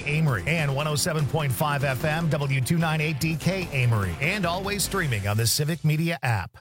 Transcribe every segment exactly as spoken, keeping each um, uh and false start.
Amory, and one oh seven point five F M W two ninety-eight D K Amory, and always streaming on the Civic Media app.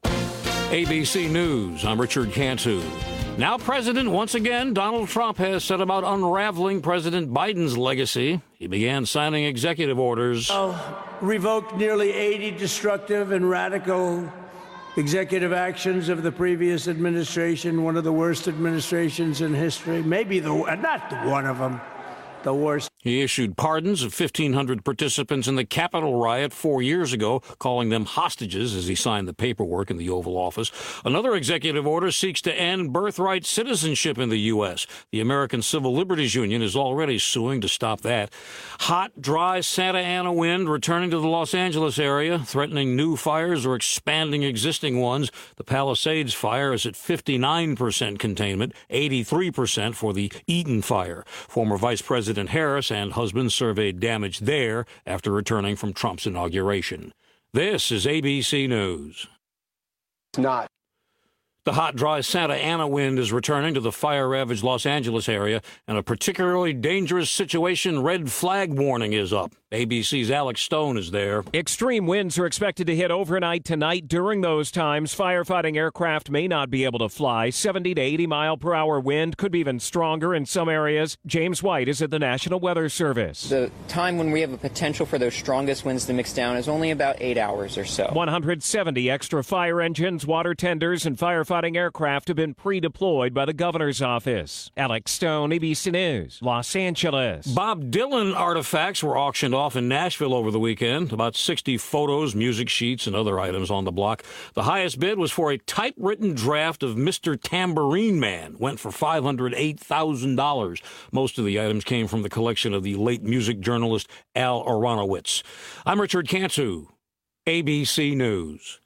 A B C News, I'm Richard Cantu. Now president once again, Donald Trump has set about unraveling President Biden's legacy. He began signing executive orders. Oh, revoked nearly eighty destructive and radical executive actions of the previous administration, one of the worst administrations in history, maybe the, not one of them, the worst. He issued pardons of fifteen hundred participants in the Capitol riot four years ago, calling them hostages as he signed the paperwork in the Oval Office. Another executive order seeks to end birthright citizenship in the U S. The American Civil Liberties Union is already suing to stop that. Hot, dry Santa Ana wind returning to the Los Angeles area, threatening new fires or expanding existing ones. The Palisades fire is at fifty-nine percent containment, eighty-three percent for the Eaton fire. Former Vice President Harris and husband surveyed damage there after returning from Trump's inauguration. This is A B C News. It's not. The hot, dry Santa Ana wind is returning to the fire-ravaged Los Angeles area, and a particularly dangerous situation red flag warning is up. A B C's Alex Stone is there. Extreme winds are expected to hit overnight tonight. During those times, firefighting aircraft may not be able to fly. seventy to eighty mile per hour wind could be even stronger in some areas. James White is at the National Weather Service. The time when we have a potential for those strongest winds to mix down is only about eight hours or so. one hundred seventy extra fire engines, water tenders, and firefighting aircraft have been pre-deployed by the governor's office. Alex Stone, A B C News, Los Angeles. Bob Dylan artifacts were auctioned off in Nashville over the weekend. About sixty photos, music sheets, and other items on the block. The highest bid was for a typewritten draft of Mister Tambourine Man. Went for five hundred eight thousand dollars. Most of the items came from the collection of the late music journalist Al Aronowitz. I'm Richard Cantu, A B C News.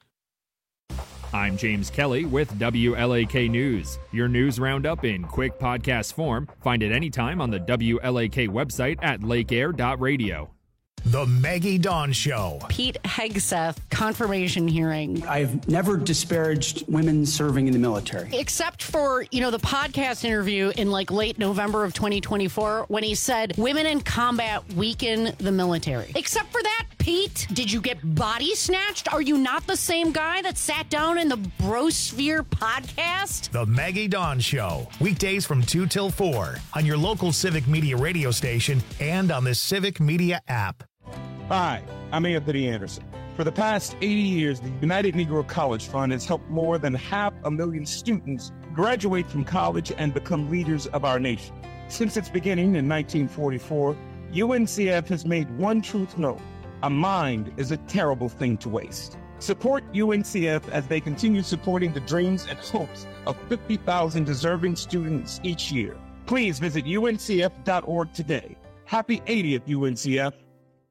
I'm James Kelly with W L A K News. Your news roundup in quick podcast form. Find it anytime on the W L A K website at lake air dot radio. The Maggie Dawn Show. Pete Hegseth confirmation hearing. I've never disparaged women serving in the military. Except for, you know, the podcast interview in like late November of twenty twenty-four when he said women in combat weaken the military. Except for that, Pete, did you get body snatched? Are you not the same guy that sat down in the Brosphere podcast? The Maggie Dawn Show. Weekdays from two till four on your local Civic Media radio station and on the Civic Media app. Hi, I'm Anthony Anderson. For the past eighty years, the United Negro College Fund has helped more than half a million students graduate from college and become leaders of our nation. Since its beginning in nineteen forty-four, U N C F has made one truth known: a mind is a terrible thing to waste. Support U N C F as they continue supporting the dreams and hopes of fifty thousand deserving students each year. Please visit U N C F dot org today. Happy eightieth, U N C F.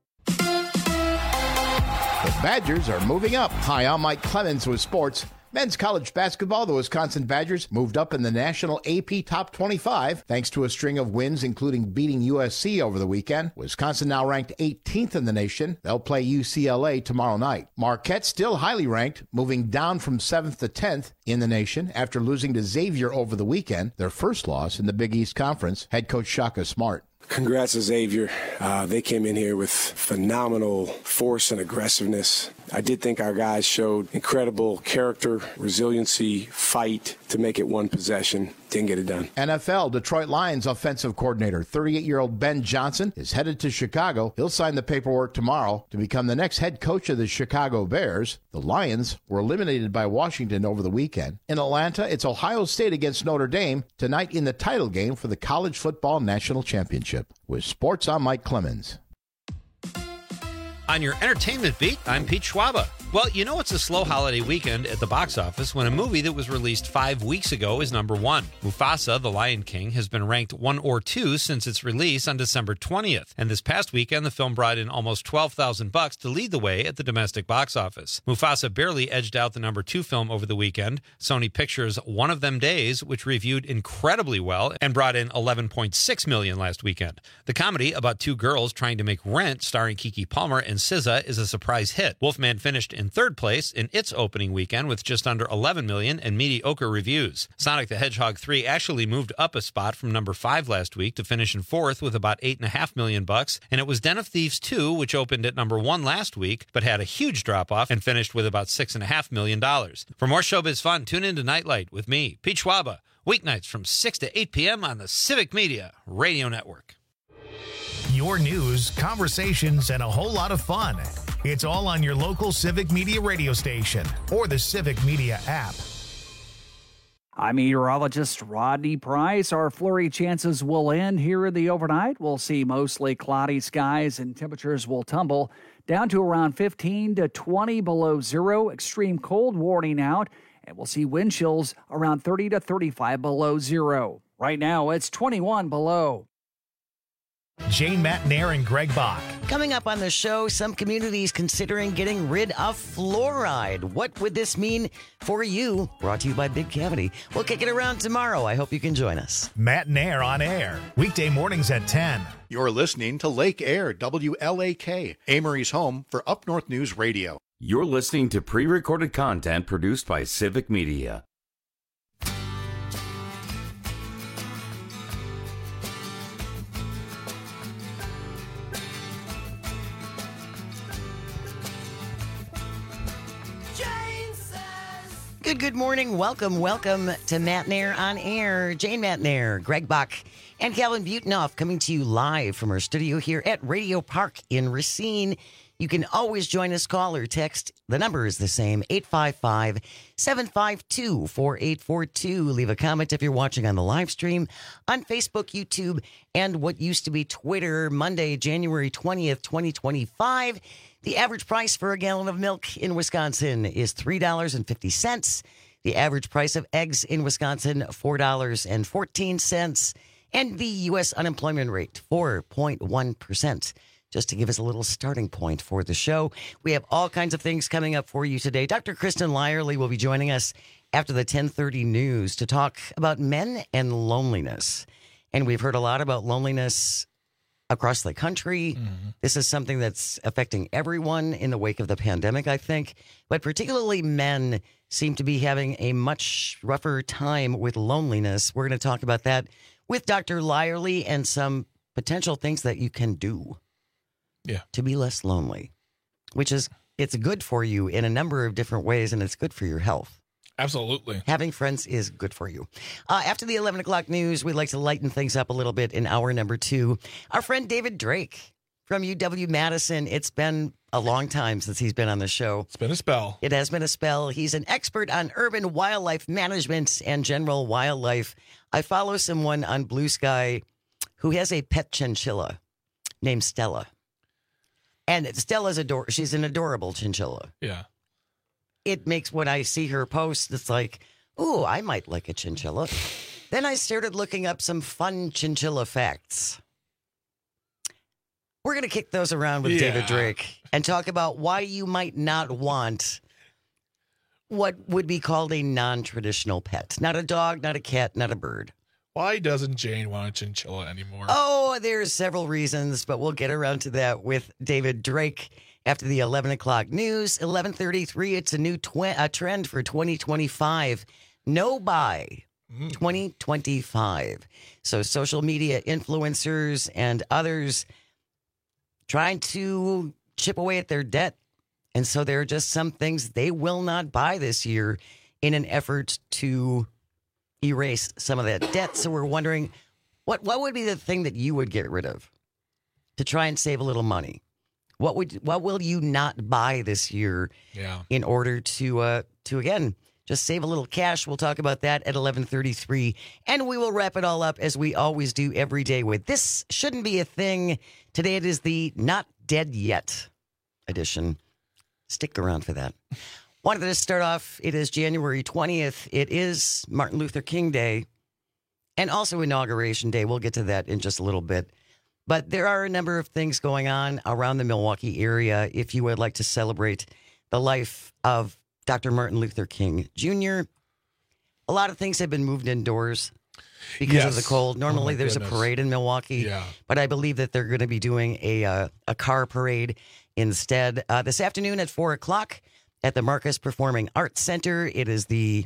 The Badgers are moving up. Hi, I'm Mike Clemens with sports. Men's college basketball, the Wisconsin Badgers moved up in the national A P Top twenty-five thanks to a string of wins, including beating U S C over the weekend. Wisconsin now ranked eighteenth in the nation. They'll play U C L A tomorrow night. Marquette still highly ranked, moving down from seventh to tenth in the nation after losing to Xavier over the weekend, their first loss in the Big East Conference. Head coach Shaka Smart. Congrats to Xavier. Uh, they came in here with phenomenal force and aggressiveness. I did think our guys showed incredible character, resiliency, fight to make it one possession. Didn't get it done. N F L Detroit Lions offensive coordinator, thirty-eight-year-old Ben Johnson, is headed to Chicago. He'll sign the paperwork tomorrow to become the next head coach of the Chicago Bears. The Lions were eliminated by Washington over the weekend. In Atlanta, it's Ohio State against Notre Dame tonight in the title game for the College Football National Championship. With sports, I'm Mike Clemens. On your entertainment beat, I'm Pete Schwaba. Well, you know it's a slow holiday weekend at the box office when a movie that was released five weeks ago is number one. Mufasa, The Lion King, has been ranked one or two since its release on December twentieth. And this past weekend, the film brought in almost twelve thousand bucks to lead the way at the domestic box office. Mufasa barely edged out the number two film over the weekend, Sony Pictures' One of Them Days, which reviewed incredibly well and brought in eleven point six million dollars last weekend. The comedy about two girls trying to make rent, starring Keke Palmer and S Z A, is a surprise hit. Wolfman finished in in third place in its opening weekend with just under eleven million and mediocre reviews. Sonic the Hedgehog three actually moved up a spot from number five last week to finish in fourth with about eight and a half million bucks, and it was Den of Thieves two, which opened at number one last week, but had a huge drop-off and finished with about six and a half million dollars. For more showbiz fun, tune in to Nightlight with me, Pete Schwaba, weeknights from six to eight p.m. on the Civic Media Radio Network. Your news, conversations, and a whole lot of fun. It's all on your local Civic Media radio station or the Civic Media app. I'm meteorologist Rodney Price. Our flurry chances will end here in the overnight. We'll see mostly cloudy skies and temperatures will tumble down to around fifteen to twenty below zero. Extreme cold warning out. And we'll see wind chills around thirty to thirty-five below zero. Right now, it's twenty-one below. Jane Matnair and Greg Bach. Coming up on the show, some communities considering getting rid of fluoride. What would this mean for you? Brought to you by Big Cavity. We'll kick it around tomorrow. I hope you can join us. Matnair on air, weekday mornings at ten. You're listening to Lake Air, W L A K, Amory's home for Up North News Radio. You're listening to pre-recorded content produced by Civic Media. Good, good morning. Welcome, welcome to Matnair on Air. Jane Matnair, Greg Bach, and Calvin Butenoff coming to you live from our studio here at Radio Park in Racine. You can always join us, call or text. The number is the same, eight five five, seven five two, four eight four two. Leave a comment if you're watching on the live stream on Facebook, YouTube, and what used to be Twitter. Monday, January twentieth, twenty twenty-five. The average price for a gallon of milk in Wisconsin is three dollars and fifty cents. The average price of eggs in Wisconsin, four dollars and fourteen cents. And the U S unemployment rate, four point one percent. Just to give us a little starting point for the show. We have all kinds of things coming up for you today. Doctor Kristen Lyerly will be joining us after the ten thirty news to talk about men and loneliness. And we've heard a lot about loneliness across the country. Mm-hmm. This is something that's affecting everyone in the wake of the pandemic, I think. But particularly men seem to be having a much rougher time with loneliness. We're going to talk about that with Doctor Lyerly and some potential things that you can do yeah. to be less lonely, which is, it's good for you in a number of different ways, and it's good for your health. Absolutely. Having friends is good for you. Uh, after the eleven o'clock news, we'd like to lighten things up a little bit in hour number two. Our friend David Drake from U W-Madison. It's been a long time since he's been on the show. It's been a spell. It has been a spell. He's an expert on urban wildlife management and general wildlife. I follow someone on Blue Sky who has a pet chinchilla named Stella. And Stella's ador- she's an adorable chinchilla. Yeah. It makes, when I see her post, it's like, ooh, I might like a chinchilla. Then I started looking up some fun chinchilla facts. We're going to kick those around with yeah. David Drake and talk about why you might not want what would be called a non-traditional pet. Not a dog, not a cat, not a bird. Why doesn't Jane want a chinchilla anymore? Oh, there's several reasons, but we'll get around to that with David Drake after the eleven o'clock news. eleven thirty-three, it's a new tw- a trend for twenty twenty-five. No buy mm. twenty twenty-five. So social media influencers and others trying to chip away at their debt. And so there are just some things they will not buy this year in an effort to erase some of that debt. So we're wondering, what what would be the thing that you would get rid of to try and save a little money? What would what will you not buy this year yeah. in order to uh, to again just save a little cash? We'll talk about that at eleven thirty-three, and we will wrap it all up as we always do every day with This Shouldn't Be a Thing. Today it is the Not Dead Yet edition. Stick around for that. Wanted to start off, it is January twentieth. It is Martin Luther King Day and also Inauguration Day. We'll get to that in just a little bit. But there are a number of things going on around the Milwaukee area if you would like to celebrate the life of Doctor Martin Luther King Junior A lot of things have been moved indoors because yes. of the cold. Normally oh there's goodness. a parade in Milwaukee, yeah. but I believe that they're going to be doing a uh, a car parade instead. Uh, this afternoon at four o'clock, at the Marcus Performing Arts Center. It is the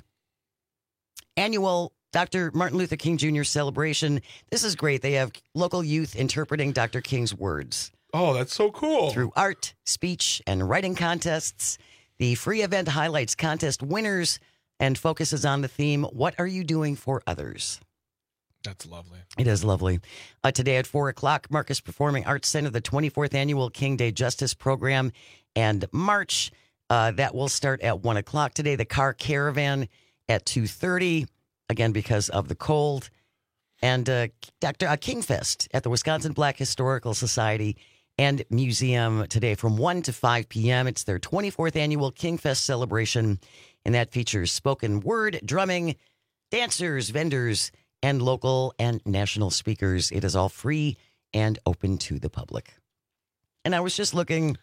annual Doctor Martin Luther King Junior celebration. This is great. They have local youth interpreting Doctor King's words. Oh, that's so cool. Through art, speech, and writing contests. The free event highlights contest winners and focuses on the theme, what are you doing for others? That's lovely. It is lovely. Uh, today at four o'clock, Marcus Performing Arts Center, the twenty-fourth Annual King Day Justice Program and March. Uh, that will start at one o'clock today. The Car Caravan at two thirty, again because of the cold. And uh, Doctor Uh, Kingfest at the Wisconsin Black Historical Society and Museum today from one to five p.m. It's their twenty-fourth Annual Kingfest celebration, and that features spoken word, drumming, dancers, vendors, and local and national speakers. It is all free and open to the public. And I was just looking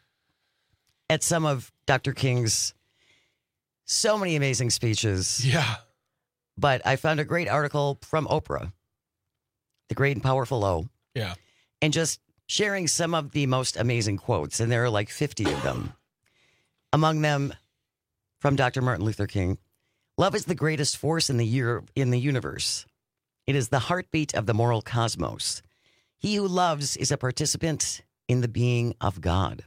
at some of Doctor King's so many amazing speeches. Yeah. But I found a great article from Oprah, The Great and Powerful O. Yeah. And just sharing some of the most amazing quotes. And there are like fifty of them. Among them, from Doctor Martin Luther King, love is the greatest force in the year in the universe. It is the heartbeat of the moral cosmos. He who loves is a participant in the being of God.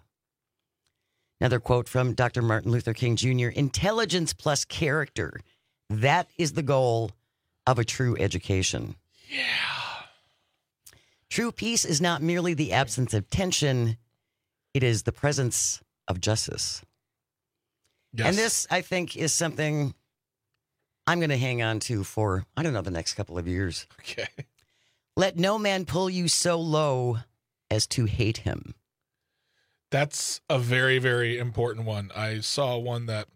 Another quote from Doctor Martin Luther King Junior Intelligence plus character. That is the goal of a true education. Yeah. True peace is not merely the absence of tension. It is the presence of justice. Yes. And this, I think, is something I'm going to hang on to for, I don't know, the next couple of years. Okay. Let no man pull you so low as to hate him. That's a very, very important one. I saw one that,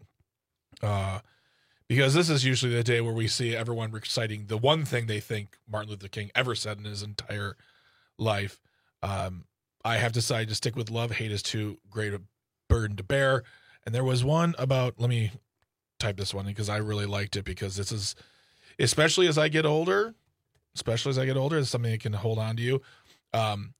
uh, because this is usually the day where we see everyone reciting the one thing they think Martin Luther King ever said in his entire life. Um, I have decided to stick with love. Hate is too great a burden to bear. And there was one about, let me type this one in because I really liked it, because this is, especially as I get older, especially as I get older, it's something that can hold on to you. Um,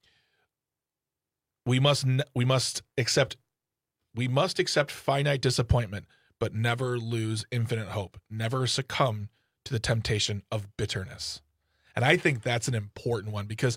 we must, we must accept, we must accept finite disappointment, but never lose infinite hope. Never succumb to the temptation of bitterness. And I think that's an important one, because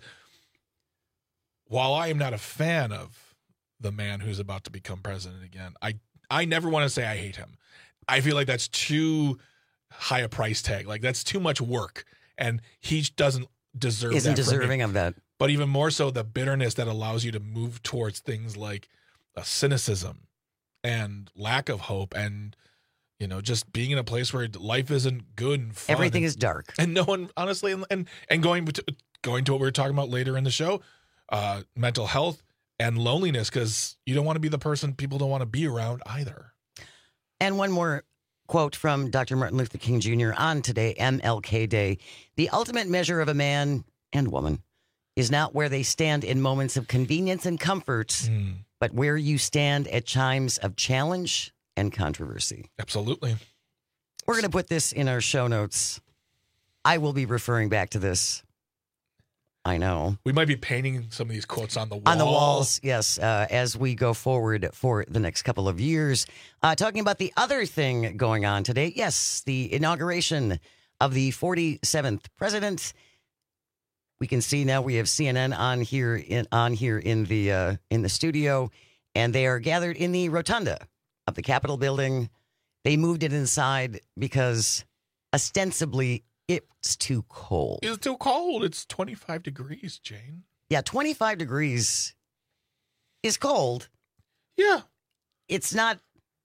while I am not a fan of the man who's about to become president again, I, I never want to say I hate him. I feel like that's too high a price tag. Like, that's too much work. And he doesn't deserve Isn't that. Isn't deserving of that. But even more so, the bitterness that allows you to move towards things like a cynicism and lack of hope, and, you know, just being in a place where life isn't good and fun. Everything and, is dark. And no one, honestly, and and, and going, to, going to what we were talking about later in the show, uh, mental health and loneliness, because you don't want to be the person people don't want to be around either. And one more quote from Doctor Martin Luther King Junior on today, M L K Day. The ultimate measure of a man and woman is not where they stand in moments of convenience and comfort, mm. but where you stand at times of challenge and controversy. Absolutely. We're going to put this in our show notes. I will be referring back to this. I know. We might be painting some of these quotes on the wall. On the walls, yes, uh, as we go forward for the next couple of years. Uh, talking about the other thing going on today, yes, the inauguration of the forty-seventh president. We can see now we have C N N on here in on here in the uh, in the studio, and they are gathered in the rotunda of the Capitol building. They moved it inside because ostensibly it's too cold. It's too cold. It's twenty-five degrees, Jane. Yeah, twenty-five degrees is cold. Yeah. It's not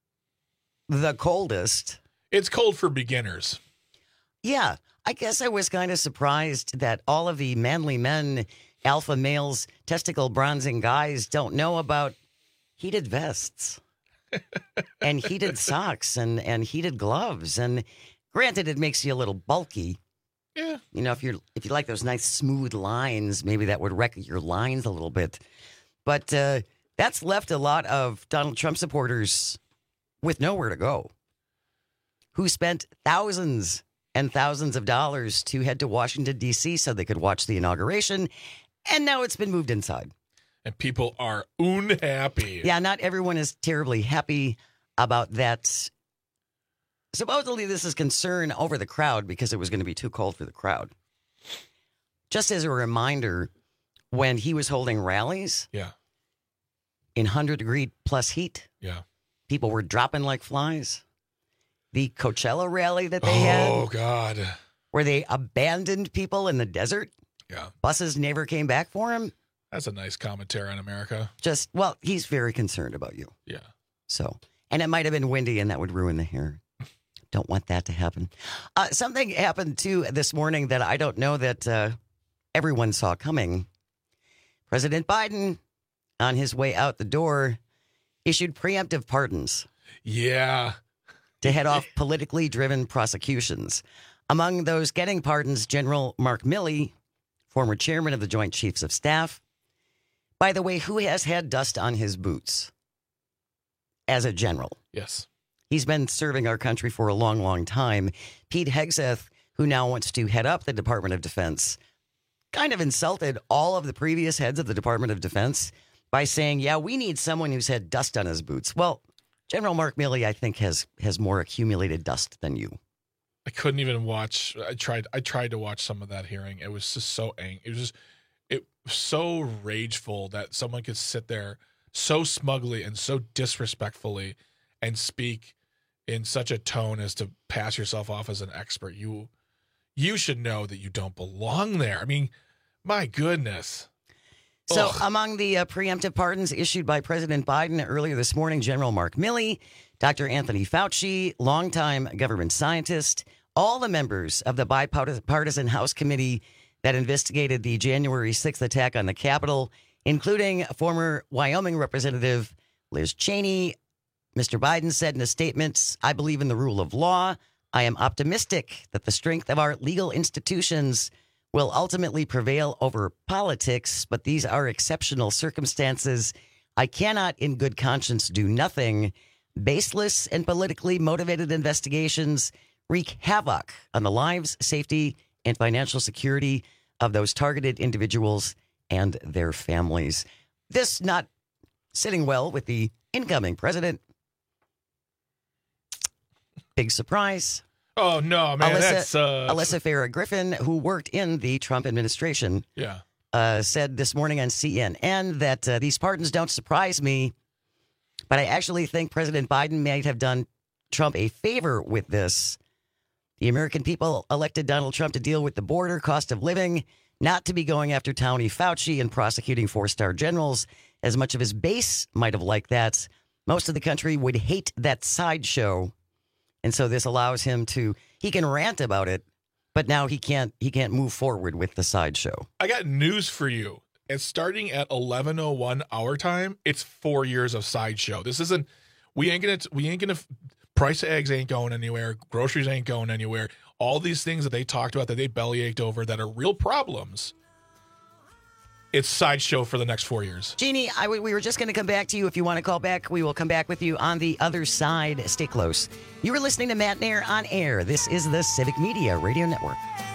the coldest. It's cold for beginners. Yeah. I guess I was kind of surprised that all of the manly men, alpha males, testicle bronzing guys don't know about heated vests and heated socks and, and heated gloves. And granted, it makes you a little bulky. Yeah. You know, if you're if you like those nice smooth lines, maybe that would wreck your lines a little bit. But uh, that's left a lot of Donald Trump supporters with nowhere to go, who spent thousands and thousands of dollars to head to Washington, D C so they could watch the inauguration. And now it's been moved inside. And people are unhappy. Yeah, not everyone is terribly happy. about that. Supposedly, this is concern over the crowd because it was going to be too cold for the crowd. Just as a reminder, when he was holding rallies yeah. in one hundred degree plus heat, yeah, people were dropping like flies. The Coachella rally that they oh, had. Oh, God. Where they abandoned people in the desert. Yeah. Buses never came back for him. That's a nice commentary on America. Just, well, he's very concerned about you. Yeah. So, and it might have been windy and that would ruin the hair. Don't want that to happen. Uh, something happened, too, this morning that I don't know that uh, everyone saw coming. President Biden, on his way out the door, issued preemptive pardons. Yeah. To head off politically driven prosecutions. Among those getting pardons, General Mark Milley, former chairman of the Joint Chiefs of Staff. By the way, who has had dust on his boots as a general? Yes. He's been serving our country for a long, long time. Pete Hegseth, who now wants to head up the Department of Defense, kind of insulted all of the previous heads of the Department of Defense by saying, yeah, we need someone who's had dust on his boots. Well, General Mark Milley, I think, has has more accumulated dust than you. I couldn't even watch. I tried. I tried to watch some of that hearing. It was just so angry. It was just it was so rageful that someone could sit there so smugly and so disrespectfully and speak in such a tone as to pass yourself off as an expert. You you should know that you don't belong there. I mean, my goodness. So Ugh. among the uh, preemptive pardons issued by President Biden earlier this morning, General Mark Milley, Doctor Anthony Fauci, longtime government scientist, all the members of the bipartisan House committee that investigated the January sixth attack on the Capitol, including former Wyoming Representative Liz Cheney. Mister Biden said in a statement, I believe in the rule of law. I am optimistic that the strength of our legal institutions will ultimately prevail over politics, but these are exceptional circumstances. I cannot, in good conscience, do nothing. Baseless and politically motivated investigations wreak havoc on the lives, safety, and financial security of those targeted individuals and their families. This not sitting well with the incoming president. Big surprise. Oh, no, man. Alyssa, that's, uh... Alyssa Farah Griffin, who worked in the Trump administration, yeah, uh, said this morning on C N N that uh, these pardons don't surprise me, but I actually think President Biden might have done Trump a favor with this. The American people elected Donald Trump to deal with the border, cost of living, not to be going after Tony Fauci and prosecuting four-star generals. As much of his base might have liked that, most of the country would hate that sideshow. And so this allows him to, he can rant about it, but now he can't, he can't move forward with the sideshow. I got news for you. And starting at eleven oh one our time, it's four years of sideshow. This isn't, we ain't gonna, we ain't gonna, price of eggs ain't going anywhere. Groceries ain't going anywhere. All these things that they talked about that they bellyached over that are real problems. It's sideshow for the next four years. Jeannie, I, we were just going to come back to you. If you want to call back, we will come back with you on the other side. Stay close. You were listening to Matt Nair on air. This is the Civic Media Radio Network.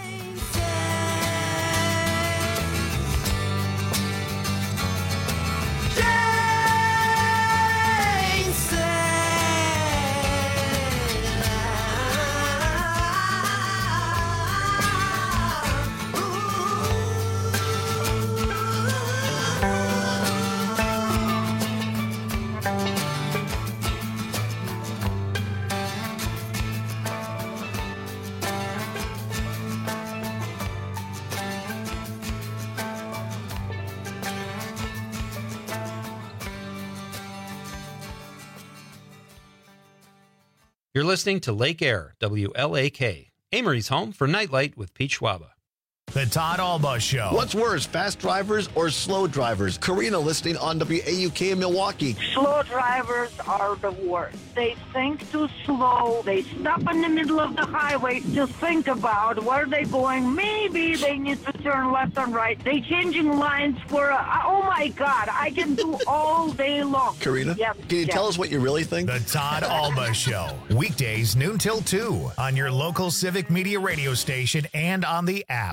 You're listening to Lake Air, W L A K, Amory's home for Nightlight with Pete Schwaba. The Todd Alba Show. What's worse, fast drivers or slow drivers? Karina listening on W A U K in Milwaukee. Slow drivers are the worst. They think too slow. They stop in the middle of the highway to think about where they're going. Maybe they need to turn left and right. They changing lines for, a, oh my God, I can do all day long. Karina, yes, can you yes. tell us what you really think? The Todd Alba Show. Weekdays noon till two on your local Civic Media radio station and on the app.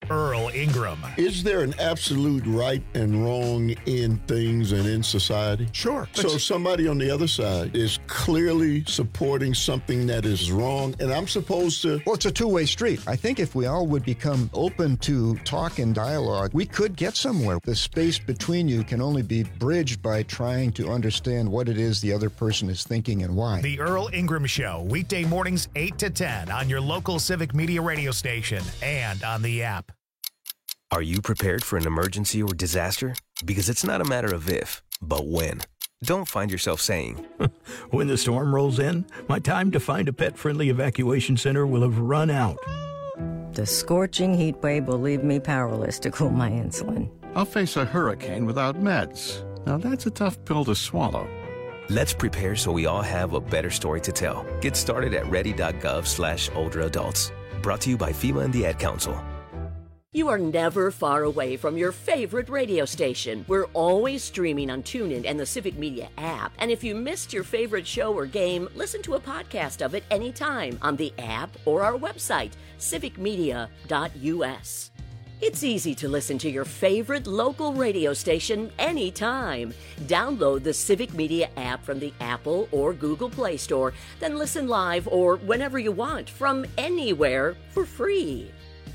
Earl Ingram. Is there an absolute right and wrong in things and in society? Sure. So if somebody on the other side is clearly supporting something that is wrong, and I'm supposed to... Well, it's a two-way street. I think if we all would become open to talk and dialogue, we could get somewhere. The space between you can only be bridged by trying to understand what it is the other person is thinking and why. The Earl Ingram Show, weekday mornings eight to ten on your local Civic Media radio station and on the app. Are you prepared for an emergency or disaster? Because it's not a matter of if, but when. Don't find yourself saying, when the storm rolls in, my time to find a pet-friendly evacuation center will have run out. The scorching heat wave will leave me powerless to cool my insulin. I'll face a hurricane without meds. Now that's a tough pill to swallow. Let's prepare so we all have a better story to tell. Get started at ready.gov slash older adults. Brought to you by FEMA and the Ad Council. You are never far away from your favorite radio station. We're always streaming on TuneIn and the Civic Media app. And if you missed your favorite show or game, listen to a podcast of it anytime on the app or our website, civic media dot u s. It's easy to listen to your favorite local radio station anytime. Download the Civic Media app from the Apple or Google Play Store, then listen live or whenever you want from anywhere for free.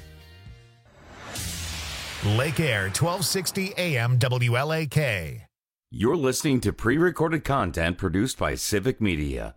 Lake Air, twelve sixty A M W L A K. You're listening to pre-recorded content produced by Civic Media.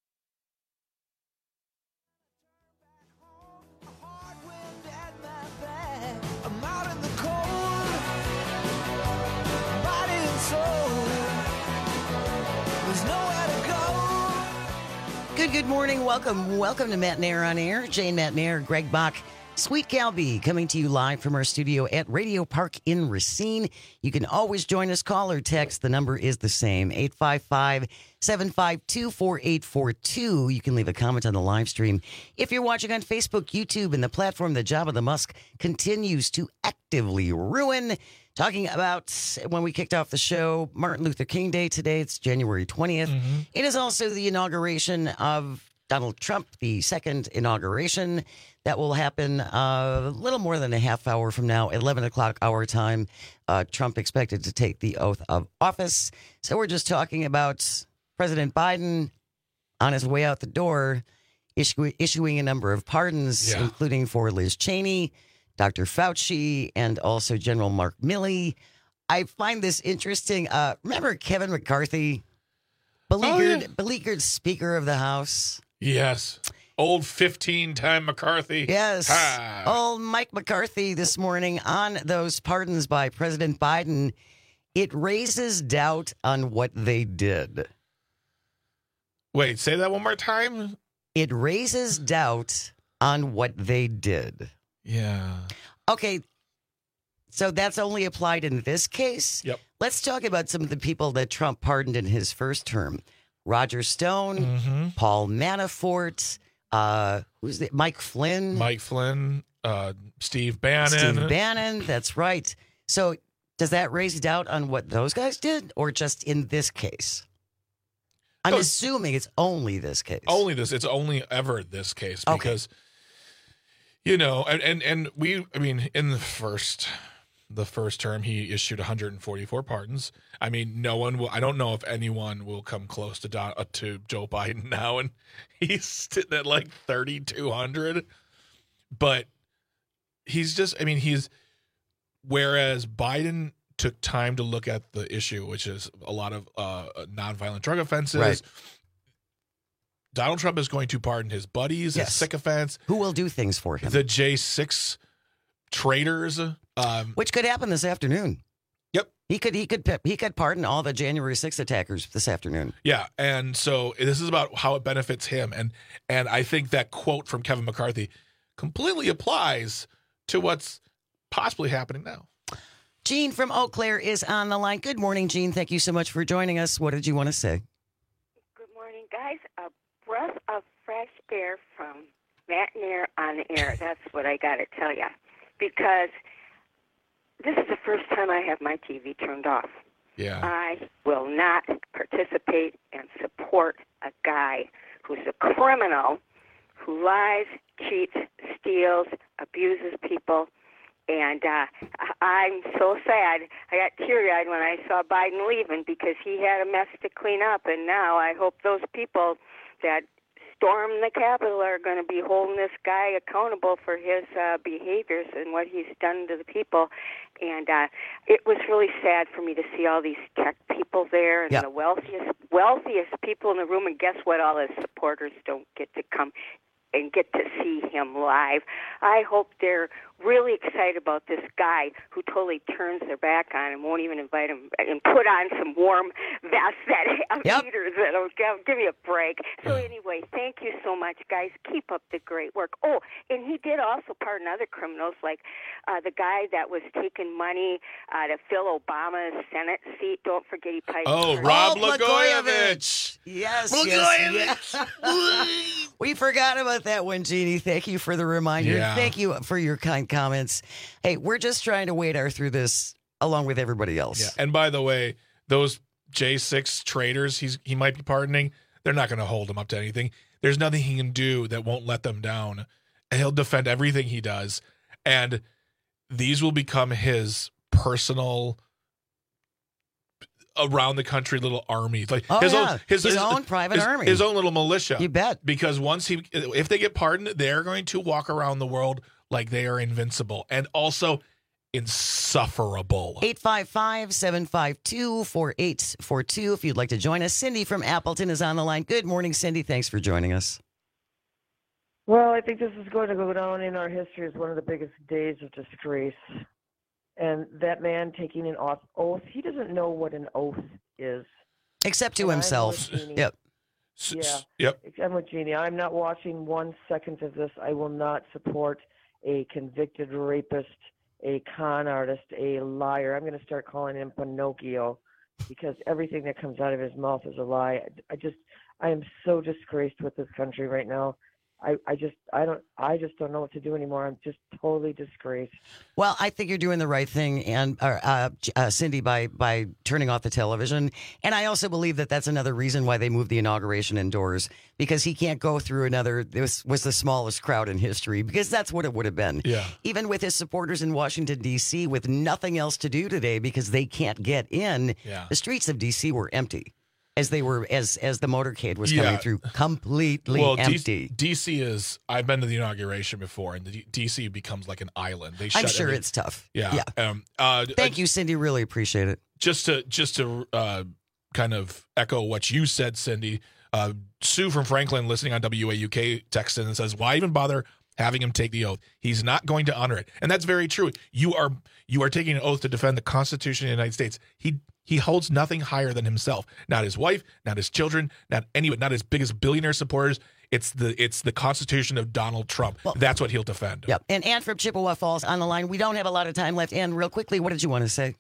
Good, good morning. Welcome, welcome to Matt Nair on Air. Jane Matt Nair, Greg Bach, Sweet Galby, coming to you live from our studio at Radio Park in Racine. You can always join us, call or text. The number is the same, eight five five, seven five two, four eight four two. You can leave a comment on the live stream. If you're watching on Facebook, YouTube, and the platform that Jabba the Musk continues to actively ruin, talking about when we kicked off the show, Martin Luther King Day today. It's January twentieth. Mm-hmm. It is also the inauguration of Donald Trump, the second inauguration. That will happen uh, a little more than a half hour from now, eleven o'clock our time. Uh, Trump expected to take the oath of office. So we're just talking about President Biden on his way out the door, issue, issuing a number of pardons, yeah. including for Liz Cheney, Doctor Fauci, and also General Mark Milley. I find this interesting. Uh, remember Kevin McCarthy, beleaguered, oh, yeah. beleaguered Speaker of the House? Yes. Old fifteen-time McCarthy. Yes. Ha. Old Mike McCarthy this morning on those pardons by President Biden. It raises doubt on what they did. Wait, say that one more time? It raises doubt on what they did. Yeah. Okay. So that's only applied in this case. Yep. Let's talk about some of the people that Trump pardoned in his first term. Roger Stone, mm-hmm. Paul Manafort, uh, who's the, Mike Flynn. Mike Flynn, uh, Steve Bannon. Steve Bannon, that's right. So does that raise doubt on what those guys did or just in this case? I'm no, assuming it's only this case. Only this. It's only ever this case because, okay. you know, and, and, and we, I mean, in the first... The first term, he issued one hundred forty-four pardons. I mean, no one will. I don't know if anyone will come close to Don, uh, to Joe Biden now, and he's sitting at like thirty-two hundred. But he's just. I mean, he's. Whereas Biden took time to look at the issue, which is a lot of uh, nonviolent drug offenses. Right. Donald Trump is going to pardon his buddies, yes. his sycophants, who will do things for him. The J six traitors. Um, Which could happen this afternoon. Yep. He could he could he could pardon all the January sixth attackers this afternoon. Yeah, and so this is about how it benefits him, and and I think that quote from Kevin McCarthy completely applies to what's possibly happening now. Gene from Eau Claire is on the line. Good morning, Gene. Thank you so much for joining us. What did you want to say? Good morning, guys. A breath of fresh air from Matt Nair on the air. That's what I got to tell you. Because this is the first time I have my T V turned off. Yeah. I will not participate and support a guy who's a criminal, who lies, cheats, steals, abuses people, And uh, I'm so sad. I got teary-eyed when I saw Biden leaving because he had a mess to clean up. And now I hope those people that stormed the Capitol are going to be holding this guy accountable for his uh, behaviors and what he's done to the people. And uh, it was really sad for me to see all these tech people there and yep. the wealthiest wealthiest people in the room. And guess what? All his supporters don't get to come and get to see him live. I hope they're really excited about this guy who totally turns their back on him, won't even invite him, and put on some warm vests that have yep. heaters that'll give, give me a break. So anyway, thank you so much, guys. Keep up the great work. Oh, and he did also pardon other criminals, like uh, the guy that was taking money uh, to fill Obama's Senate seat. Don't forget he paid. Oh, Rob oh, Blagojevich. Yes, Blagojevich. yes, yes. We forgot about that one, Jeannie. Thank you for the reminder. Yeah. Thank you for your kind comments. Hey, we're just trying to wade our through this along with everybody else. Yeah. And by the way, those J six traitors he's he might be pardoning, they're not going to hold him up to anything. There's nothing he can do that won't let them down. And he'll defend everything he does. And these will become his personal around the country little army, like oh, his yeah. own his, his, his own private his, army, his own little militia. You bet. Because once he, if they get pardoned, they're going to walk around the world like they are invincible and also insufferable. eight five five, seven five two, four eight four two. If you'd like to join us, Cindy from Appleton is on the line. Good morning, Cindy. Thanks for joining us. Well, I think this is going to go down in our history as one of the biggest days of disgrace. And that man taking an oath, he doesn't know what an oath is. Except to and himself. Yep. Yeah. Yep. I'm with Jeannie. I'm not watching one second of this. I will not support a convicted rapist, a con artist, a liar. I'm going to start calling him Pinocchio because everything that comes out of his mouth is a lie. I just, I am so disgraced with this country right now. I, I just I don't I just don't know what to do anymore. I'm just totally disgraced. Well, I think you're doing the right thing, and uh, uh, uh, Cindy, by by turning off the television. And I also believe that that's another reason why they moved the inauguration indoors, because he can't go through another. This was the smallest crowd in history, because that's what it would have been. Yeah. Even with his supporters in Washington D C with nothing else to do today because they can't get in. Yeah. The streets of D C were empty. As they were, as as the motorcade was coming Yeah. through, completely well, empty. D C is. I've been to the inauguration before, and the D C becomes like an island. They shut I'm sure every- it's tough. Yeah. Yeah. Um, uh, Thank you, Cindy. Really appreciate it. Just to just to uh, kind of echo what you said, Cindy. Uh, Sue from Franklin, listening on W A U K, texts in and says, "Why even bother having him take the oath? He's not going to honor it." And that's very true. You are you are taking an oath to defend the Constitution of the United States. He he holds nothing higher than himself. Not his wife, not his children, not anyone, not his biggest billionaire supporters. It's the it's the Constitution of Donald Trump. Well, that's what he'll defend. Yep. And Ann from Chippewa Falls on the line. We don't have a lot of time left. Ann, real quickly, what did you want to say?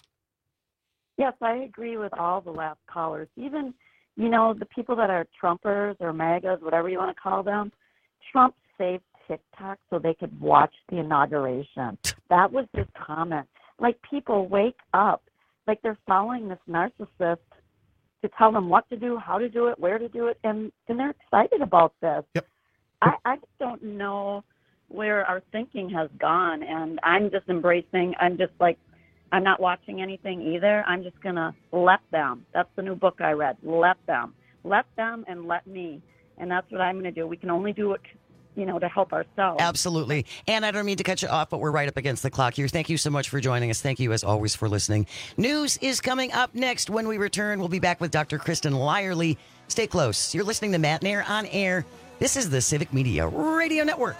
Yes, I agree with all the last callers. Even, you know, the people that are Trumpers or MAGAs, whatever you want to call them, Trump saved TikTok so they could watch the inauguration. That was his comment. Like, people, wake up. Like, they're following this narcissist to tell them what to do, how to do it, where to do it, and, and they're excited about this. Yep. I, I just don't know where our thinking has gone, and I'm just embracing, I'm just like, I'm not watching anything either. I'm just going to let them. That's the new book I read. Let them. Let them and let me. And that's what I'm going to do. We can only do it, you know, to help ourselves. Absolutely. And I don't mean to cut you off, but we're right up against the clock here. Thank you so much for joining us. Thank you, as always, for listening. News is coming up next. When we return, we'll be back with Doctor Kristen Lyerly. Stay close. You're listening to Matt Nair on Air. This is the Civic Media Radio Network.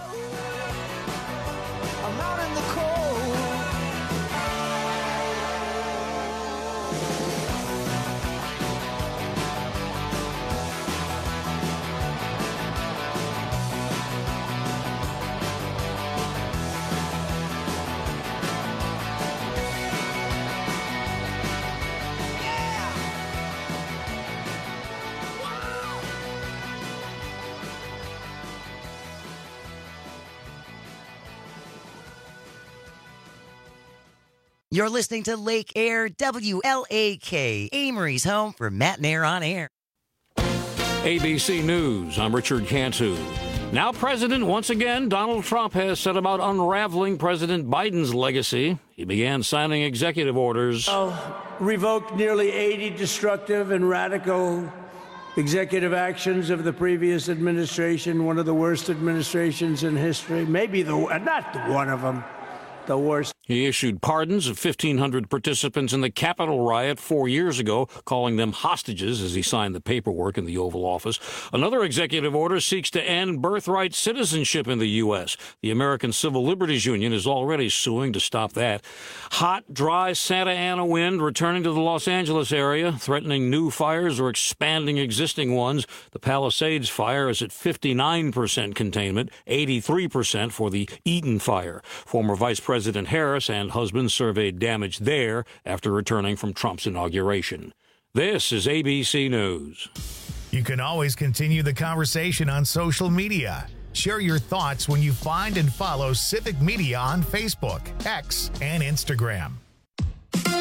You're listening to Lake Air, W L A K, Amory's home for Matt Nair on Air. A B C News, I'm Richard Cantu. Now president once again, Donald Trump has set about unraveling President Biden's legacy. He began signing executive orders. Oh, revoked nearly eighty destructive and radical executive actions of the previous administration, one of the worst administrations in history. Maybe the, not one of them, the worst. He issued pardons of fifteen hundred participants in the Capitol riot four years ago, calling them hostages as he signed the paperwork in the Oval Office. Another executive order seeks to end birthright citizenship in the U S. The American Civil Liberties Union is already suing to stop that. Hot, dry Santa Ana wind returning to the Los Angeles area, threatening new fires or expanding existing ones. The Palisades fire is at fifty-nine percent containment, eighty-three percent for the Eaton fire. Former Vice President Harris and husband surveyed damage there after returning from Trump's inauguration. This is A B C News. You can always continue the conversation on social media. Share your thoughts when you find and follow Civic Media on Facebook, X, and Instagram. The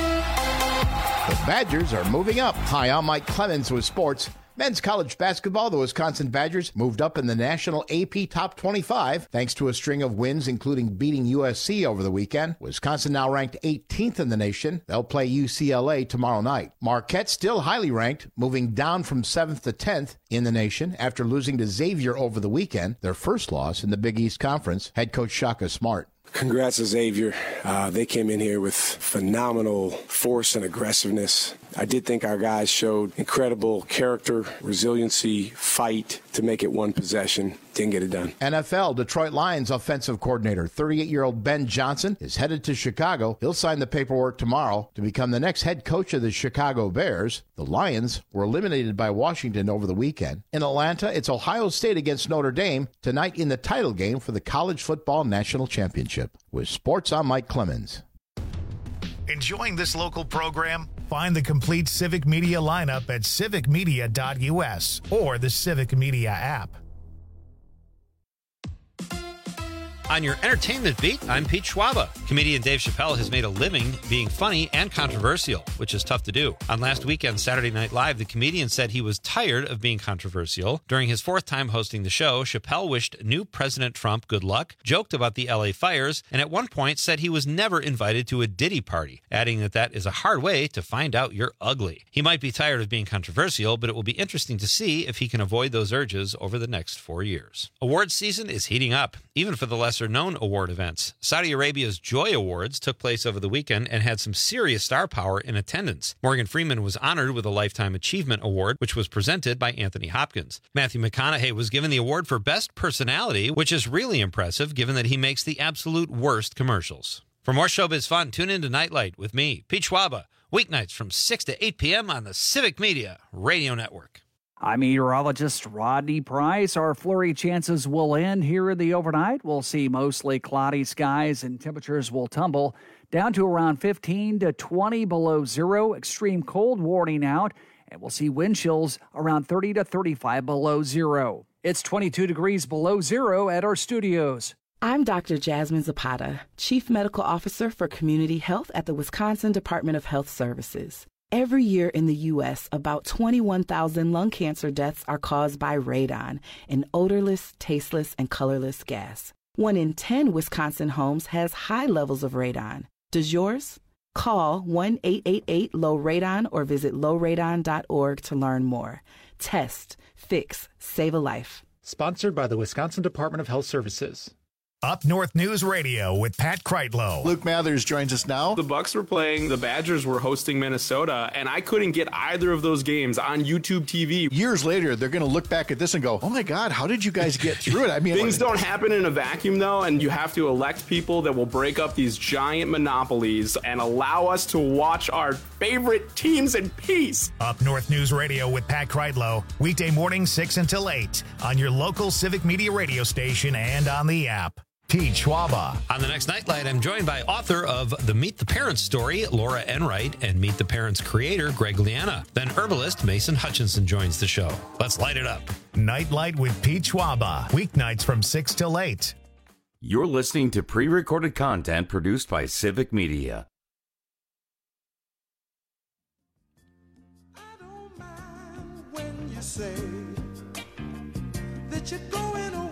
Badgers are moving up. Hi, I'm Mike Clemens with sports. Men's college basketball, the Wisconsin Badgers moved up in the national A P Top twenty-five thanks to a string of wins, including beating U S C over the weekend. Wisconsin now ranked eighteenth in the nation. They'll play U C L A tomorrow night. Marquette still highly ranked, moving down from seventh to tenth in the nation after losing to Xavier over the weekend, their first loss in the Big East Conference. Head coach Shaka Smart. Congrats to Xavier. Uh, they came in here with phenomenal force and aggressiveness. I did think our guys showed incredible character, resiliency, fight to make it one possession. Didn't get it done. N F L Detroit Lions offensive coordinator, thirty-eight-year-old Ben Johnson, is headed to Chicago. He'll sign the paperwork tomorrow to become the next head coach of the Chicago Bears. The Lions were eliminated by Washington over the weekend. In Atlanta, it's Ohio State against Notre Dame tonight in the title game for the College Football National Championship. With sports, I'm Mike Clemens. Enjoying this local program? Find the complete Civic Media lineup at civic media dot U S or the Civic Media app. On your entertainment beat, I'm Pete Schwaba. Comedian Dave Chappelle has made a living being funny and controversial, which is tough to do. On last weekend's Saturday Night Live, the comedian said he was tired of being controversial. During his fourth time hosting the show, Chappelle wished new President Trump good luck, joked about the L A fires, and at one point said he was never invited to a Diddy party, adding that that is a hard way to find out you're ugly. He might be tired of being controversial, but it will be interesting to see if he can avoid those urges over the next four years. Awards season is heating up, even for the lesser known award events. Saudi Arabia's Joy Awards took place over the weekend and had some serious star power in attendance. Morgan Freeman was honored with a Lifetime Achievement Award, which was presented by Anthony Hopkins. Matthew McConaughey was given the award for Best Personality, which is really impressive given that he makes the absolute worst commercials. For more showbiz fun, tune in to Nightlight with me, Pete Schwaba, weeknights from six to eight p.m. on the Civic Media Radio Network. I'm meteorologist Rodney Price. Our flurry chances will end here in the overnight. We'll see mostly cloudy skies and temperatures will tumble down to around fifteen to twenty below zero. Extreme cold warning out, and we'll see wind chills around thirty to thirty-five below zero. It's twenty-two degrees below zero at our studios. I'm Doctor Jasmine Zapata, Chief Medical Officer for Community Health at the Wisconsin Department of Health Services. Every year in the U S, about twenty-one thousand lung cancer deaths are caused by radon, an odorless, tasteless, and colorless gas. One in ten Wisconsin homes has high levels of radon. Does yours? Call one eight eight eight low radon or visit low radon dot org to learn more. Test, fix, save a life. Sponsored by the Wisconsin Department of Health Services. Up North News Radio with Pat Kreitlow. Luke Mathers joins us now. The Bucks were playing, the Badgers were hosting Minnesota, and I couldn't get either of those games on YouTube T V. Years later, they're going to look back at this and go, oh my God, how did you guys get through it? I mean, things don't happen in a vacuum, though, and you have to elect people that will break up these giant monopolies and allow us to watch our favorite teams in peace. Up North News Radio with Pat Kreitlow, weekday morning six until eight on your local Civic Media radio station and on the app. Pete Schwaba. On the next Nightlight, I'm joined by author of The Meet the Parents story, Laura Enright, and Meet the Parents creator, Greg Liana. Then herbalist Mason Hutchinson joins the show. Let's light it up. Nightlight with Pete Schwaba. Weeknights from six till eight. You're listening to pre-recorded content produced by Civic Media. I don't mind when you say that you're going away.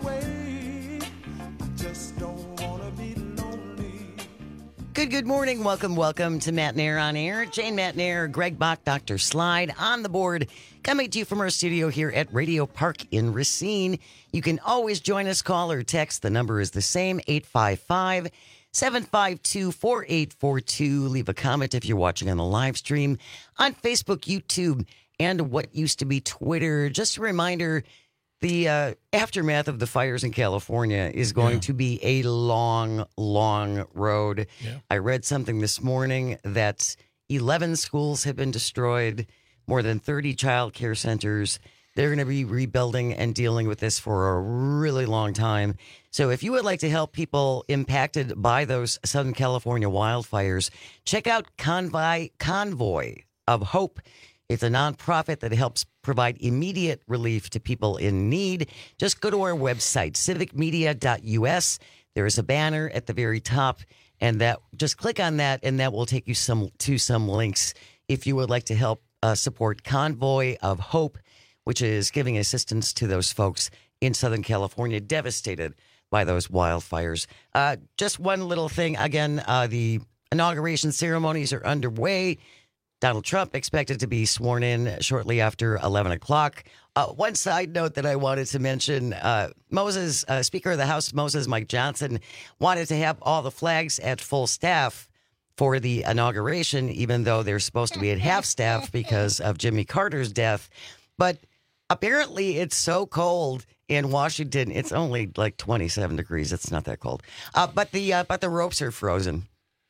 Good, good morning. Welcome, welcome to Matt Nair on Air. Jane Matt Nair, Greg Bach, Doctor Slide on the board. Coming to you from our studio here at Radio Park in Racine. You can always join us, call or text. The number is the same, eight five five, seven five two, four eight four two. Leave a comment if you're watching on the live stream on Facebook, YouTube, and what used to be Twitter. Just a reminder, the uh, aftermath of the fires in California is going yeah. to be a long, long road. Yeah. I read something this morning that eleven schools have been destroyed, more than thirty child care centers. They're going to be rebuilding and dealing with this for a really long time. So if you would like to help people impacted by those Southern California wildfires, check out Convoy, Convoy of Hope. It's a nonprofit that helps provide immediate relief to people in need. Just go to our website, civic media dot u s. There is a banner at the very top, and that just click on that, and that will take you some to some links if you would like to help uh, support Convoy of Hope, which is giving assistance to those folks in Southern California devastated by those wildfires. Uh, just one little thing. Again, uh, the inauguration ceremonies are underway. Donald Trump expected to be sworn in shortly after eleven o'clock. Uh, one side note that I wanted to mention, uh, Moses, uh, Speaker of the House, Moses Mike Johnson, wanted to have all the flags at full staff for the inauguration, even though they're supposed to be at half staff because of Jimmy Carter's death. But apparently it's so cold in Washington. It's only like twenty-seven degrees. It's not that cold. Uh, but the uh, but the ropes are frozen.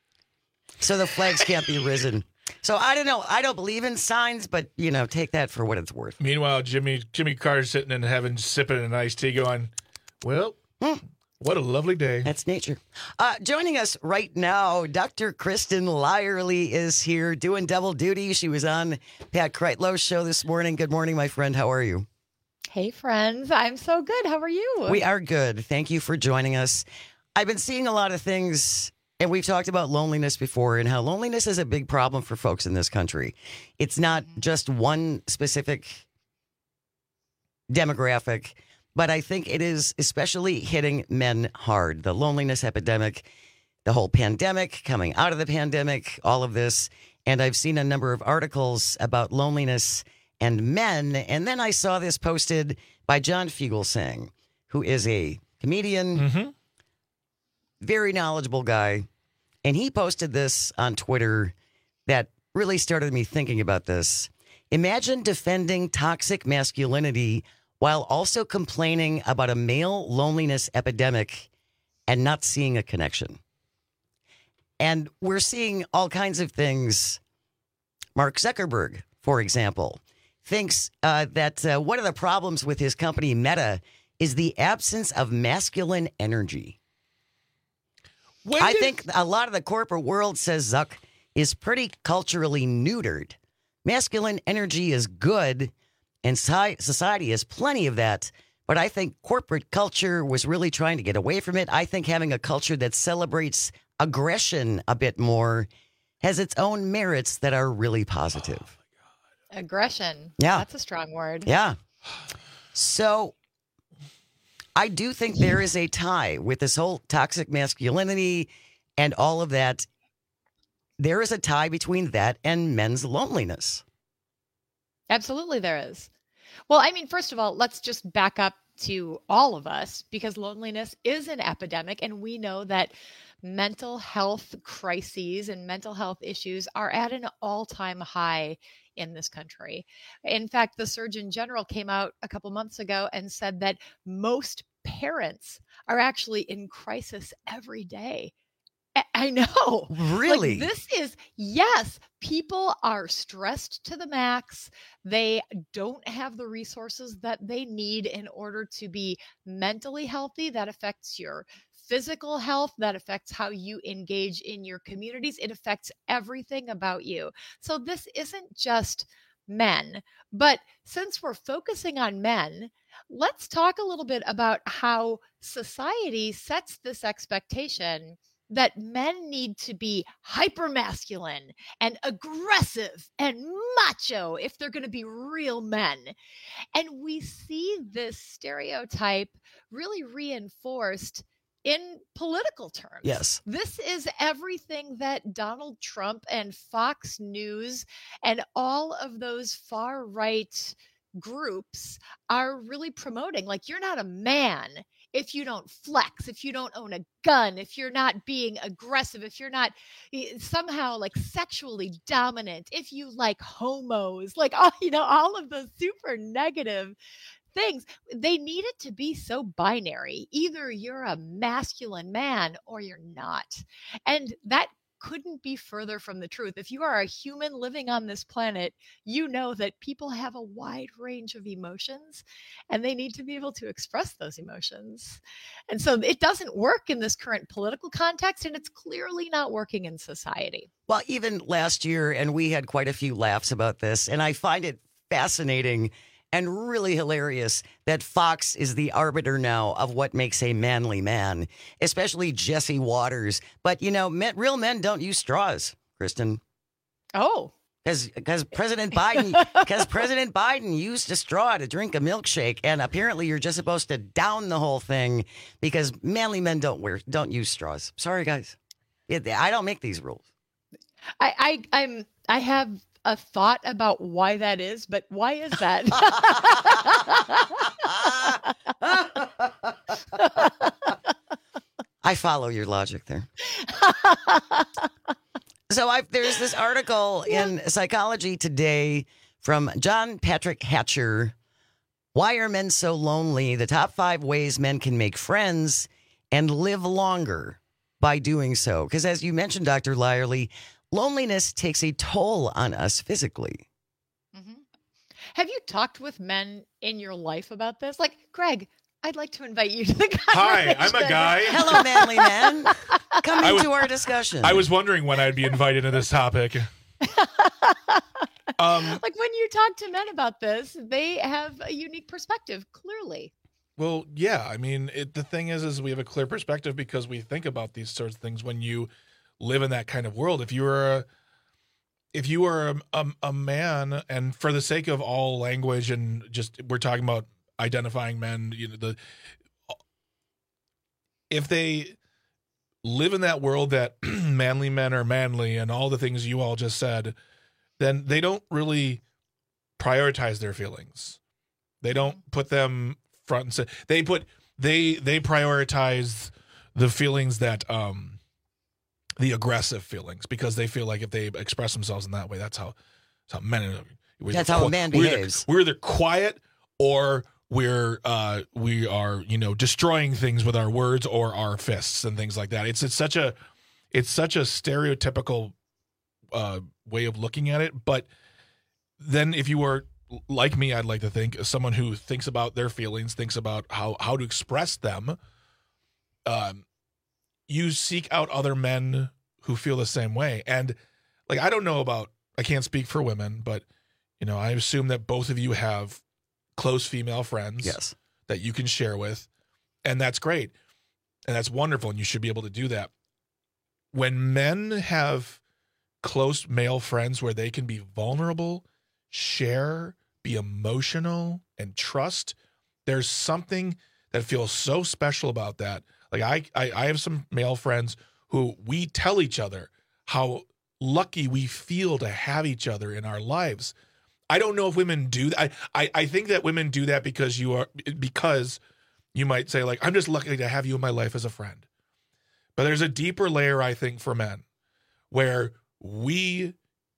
So the flags can't be risen. So I don't know. I don't believe in signs, but, you know, take that for what it's worth. Meanwhile, Jimmy Jimmy Carter's sitting in heaven, sipping an iced tea going, well, hmm. what a lovely day. That's nature. Uh, joining us right now, Doctor Kristen Lyerly is here doing double duty. She was on Pat Kreitlow's show this morning. Good morning, my friend. How are you? Hey, friends. I'm so good. How are you? We are good. Thank you for joining us. I've been seeing a lot of things. And we've talked about loneliness before and how loneliness is a big problem for folks in this country. It's not just one specific demographic, but I think it is especially hitting men hard. The loneliness epidemic, the whole pandemic, coming out of the pandemic, all of this. And I've seen a number of articles about loneliness and men. And then I saw this posted by John Fugelsang, who is a comedian, mm-hmm. very knowledgeable guy. And he posted this on Twitter that really started me thinking about this. Imagine defending toxic masculinity while also complaining about a male loneliness epidemic and not seeing a connection. And we're seeing all kinds of things. Mark Zuckerberg, for example, thinks uh, that uh, one of the problems with his company Meta is the absence of masculine energy. When I did... think a lot of the corporate world, says Zuck, is pretty culturally neutered. Masculine energy is good, and society has plenty of that. But I think corporate culture was really trying to get away from it. I think having a culture that celebrates aggression a bit more has its own merits that are really positive. Oh, my God. Aggression. Yeah. That's a strong word. Yeah. So I do think there is a tie with this whole toxic masculinity and all of that. There is a tie between that and men's loneliness. Absolutely there is. Well, I mean, first of all, let's just back up to all of us, because loneliness is an epidemic, and we know that mental health crises and mental health issues are at an all-time high in this country. In fact, the Surgeon General came out a couple months ago and said that most parents are actually in crisis every day. I know. Really? Like, this is, yes, people are stressed to the max. They don't have the resources that they need in order to be mentally healthy. That affects your physical health. That affects how you engage in your communities. It affects everything about you. So this isn't just men. But since we're focusing on men, let's talk a little bit about how society sets this expectation that men need to be hypermasculine and aggressive and macho if they're going to be real men. And we see this stereotype really reinforced in political terms. Yes. This is everything that Donald Trump and Fox News and all of those far right groups are really promoting. Like, you're not a man if you don't flex, if you don't own a gun, if you're not being aggressive, if you're not somehow like sexually dominant, if you like homos, like, all, you know, all of those super negative things. They need it to be so binary. Either you're a masculine man or you're not. And that couldn't be further from the truth. If you are a human living on this planet, you know that people have a wide range of emotions and they need to be able to express those emotions. And so it doesn't work in this current political context, and it's clearly not working in society. Well, even last year, and we had quite a few laughs about this, and I find it fascinating and really hilarious that Fox is the arbiter now of what makes a manly man, especially Jesse Waters. But, you know, men, real men don't use straws, Kristen. Oh. Because President Biden, because President Biden used a straw to drink a milkshake, and apparently you're just supposed to down the whole thing because manly men don't wear, don't use straws. Sorry, guys. It, I don't make these rules. I, I, I'm, I have a thought about why that is, but why is that? I follow your logic there. So I've, there's this article yeah. in Psychology Today from John Patrick Hatcher. Why are men so lonely? The top five ways men can make friends and live longer by doing so. Because as you mentioned, Doctor Lyerly, loneliness takes a toll on us physically. Mm-hmm. Have you talked with men in your life about this? Like, Greg, I'd like to invite you to the conversation. Hi, I'm a guy. Hello, manly man. Come I into was, our discussion. I was wondering when I'd be invited to this topic. um, like, when you talk to men about this, they have a unique perspective, clearly. Well, yeah. I mean, it, the thing is, is we have a clear perspective because we think about these sorts of things when you live in that kind of world. If you were a, if you were a, a, a man, and for the sake of all language and just we're talking about identifying men, you know, the if they live in that world that manly men are manly and all the things you all just said, then they don't really prioritize their feelings. They don't put them front and center. They put they they prioritize the feelings that um the aggressive feelings, because they feel like if they express themselves in that way, that's how, that's how men. That's how a man we're behaves. Either, we're either quiet or we're uh, we are you know destroying things with our words or our fists and things like that. It's it's such a it's such a stereotypical uh, way of looking at it. But then if you were like me, I'd like to think someone who thinks about their feelings, thinks about how how to express them. Um. You seek out other men who feel the same way. And like, I don't know about, I can't speak for women, but you know, I assume that both of you have close female friends yes. that you can share with. And that's great. And that's wonderful. And you should be able to do that. When men have close male friends where they can be vulnerable, share, be emotional, and trust, there's something that feels so special about that. Like I, I, I have some male friends who we tell each other how lucky we feel to have each other in our lives. I don't know if women do that. I, I, I think that women do that because you are because you might say like, I'm just lucky to have you in my life as a friend. But there's a deeper layer, I think, for men where we,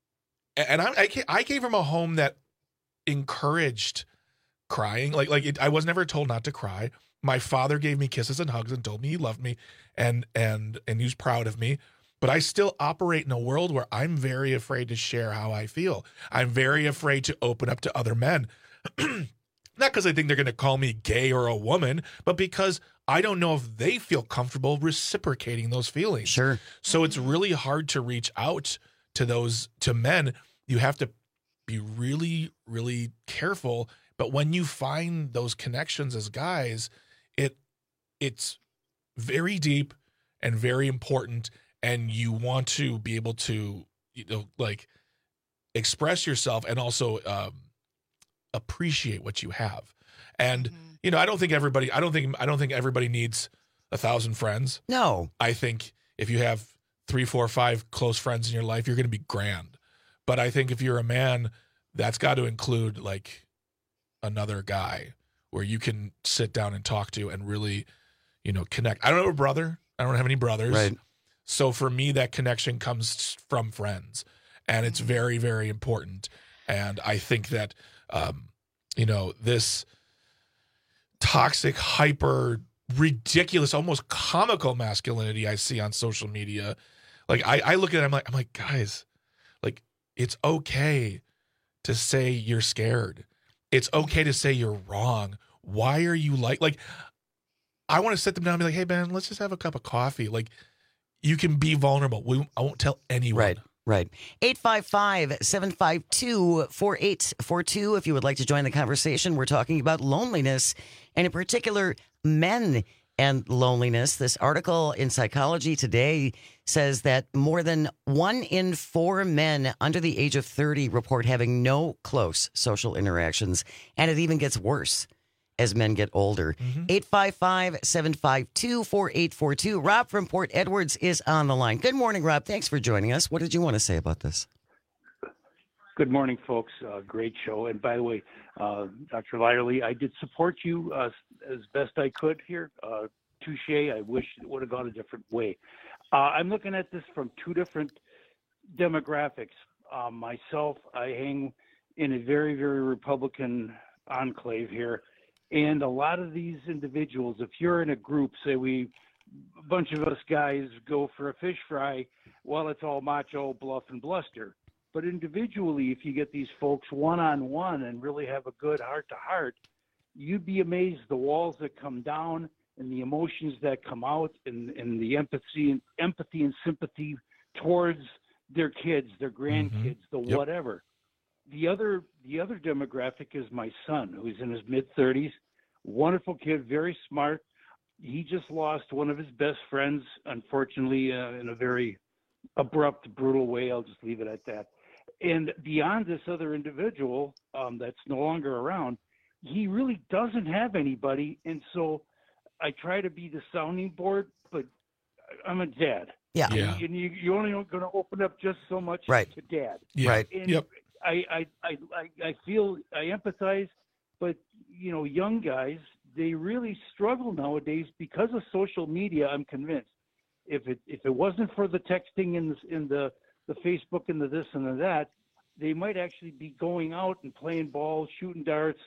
and I, I came, I came from a home that encouraged crying. Like, like it, I was never told not to cry. My father gave me kisses and hugs and told me he loved me and and and he was proud of me. But I still operate in a world where I'm very afraid to share how I feel. I'm very afraid to open up to other men. Not because I think they're going to call me gay or a woman, but because I don't know if they feel comfortable reciprocating those feelings. Sure. So it's really hard to reach out to those, to men. You have to be really, really careful. But when you find those connections as guys, it it's very deep and very important, and you want to be able to, you know, like express yourself and also um, appreciate what you have. And mm-hmm. you know, I don't think everybody, I don't think, I don't think everybody needs a thousand friends. No. I think if you have three, four, five close friends in your life, you're going to be grand. But I think if you're a man, that's got to include like another guy where you can sit down and talk to and really, you know, connect. I don't have a brother. I don't have any brothers. Right. So for me, that connection comes from friends, and it's very, very important. And I think that, um, you know, this toxic, hyper, ridiculous, almost comical masculinity I see on social media, like I, I look at it, I'm like, I'm like, guys, like it's okay to say you're scared. It's okay to say you're wrong. Why are you like, like, I want to sit them down and be like, hey, man, let's just have a cup of coffee. Like, you can be vulnerable. We, I won't tell anyone. Right, right. eight five five, seven five two, four eight four two. If you would like to join the conversation, we're talking about loneliness, and in particular, men and loneliness. This article in Psychology Today says that more than one in four men under the age of thirty report having no close social interactions, and it even gets worse as men get older. Mm-hmm. eight five five, seven five two, four eight four two. Rob from Port Edwards is on the line. Good morning, Rob. Thanks for joining us. What did you want to say about this? Good morning, folks. Uh, great show. And by the way, uh, Doctor Lyerly, I did support you uh, as best I could here. Uh, touche. I wish it would have gone a different way. Uh, I'm looking at this from two different demographics. Uh, myself, I hang in a very, very Republican enclave here. And a lot of these individuals, if you're in a group, say we, a bunch of us guys go for a fish fry, well, it's all macho, bluff, and bluster. But individually, if you get these folks one-on-one and really have a good heart-to-heart, you'd be amazed the walls that come down and the emotions that come out and, and the empathy and empathy and sympathy towards their kids, their grandkids, mm-hmm. the yep. whatever. The other the other demographic is my son, who's in his mid-thirties, wonderful kid, very smart. He just lost one of his best friends, unfortunately, uh, in a very abrupt, brutal way. I'll just leave it at that. And beyond this other individual um, that's no longer around, he really doesn't have anybody. And so I try to be the sounding board, but I'm a dad. Yeah. yeah. And you, you're only going to open up just so much right. to dad. Yeah. Right. And yep. I, I, I, I feel, I empathize, but, you know, young guys, they really struggle nowadays because of social media, I'm convinced. If it if it wasn't for the texting and the, in the, the Facebook and the this and the that, they might actually be going out and playing ball, shooting darts,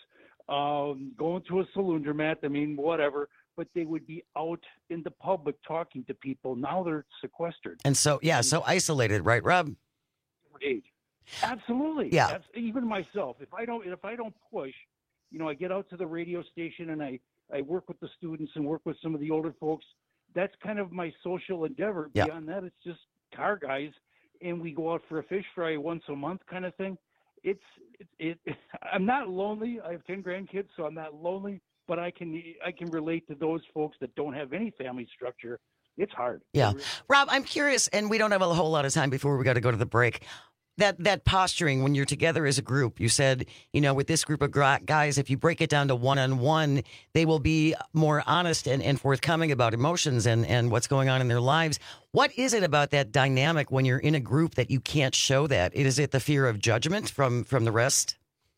um, going to a laundromat, I mean, whatever, but they would be out in the public talking to people. Now they're sequestered. And so, yeah, so isolated, right, Rob? Age. Absolutely. Yeah. That's, even myself, if I don't, if I don't push, you know, I get out to the radio station and I, I work with the students and work with some of the older folks. That's kind of my social endeavor. Yeah. Beyond that, it's just car guys, and we go out for a fish fry once a month, kind of thing. It's it, it. I'm not lonely. I have ten grandkids, so I'm not lonely. But I can I can relate to those folks that don't have any family structure. It's hard. Yeah, Rob, I'm curious, and we don't have a whole lot of time before we got to go to the break. That that posturing when you're together as a group, you said, you know, with this group of guys, if you break it down to one-on-one, they will be more honest and, and forthcoming about emotions and, and what's going on in their lives. What is it about that dynamic when you're in a group that you can't show that? Is it the fear of judgment from, from the rest?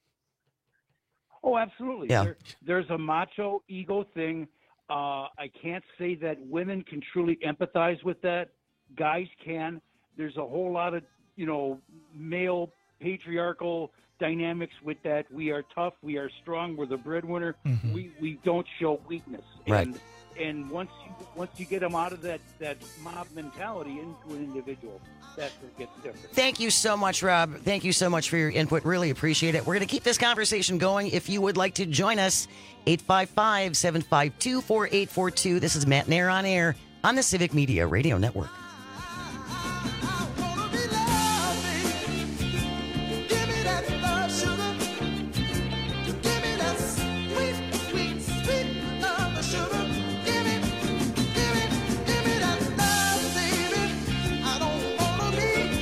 Oh, absolutely. Yeah. There, there's a macho ego thing. Uh, I can't say that women can truly empathize with that. Guys can. There's a whole lot of you know, male patriarchal dynamics with that. We are tough. We are strong. We're the breadwinner. Mm-hmm. We we don't show weakness. Right. And, and once you once you get them out of that, that mob mentality into an individual, that's where it gets different. Thank you so much, Rob. Thank you so much for your input. Really appreciate it. We're going to keep this conversation going. If you would like to join us, eight five five, seven five two, four eight four two. This is Matt Nair on air on the Civic Media Radio Network.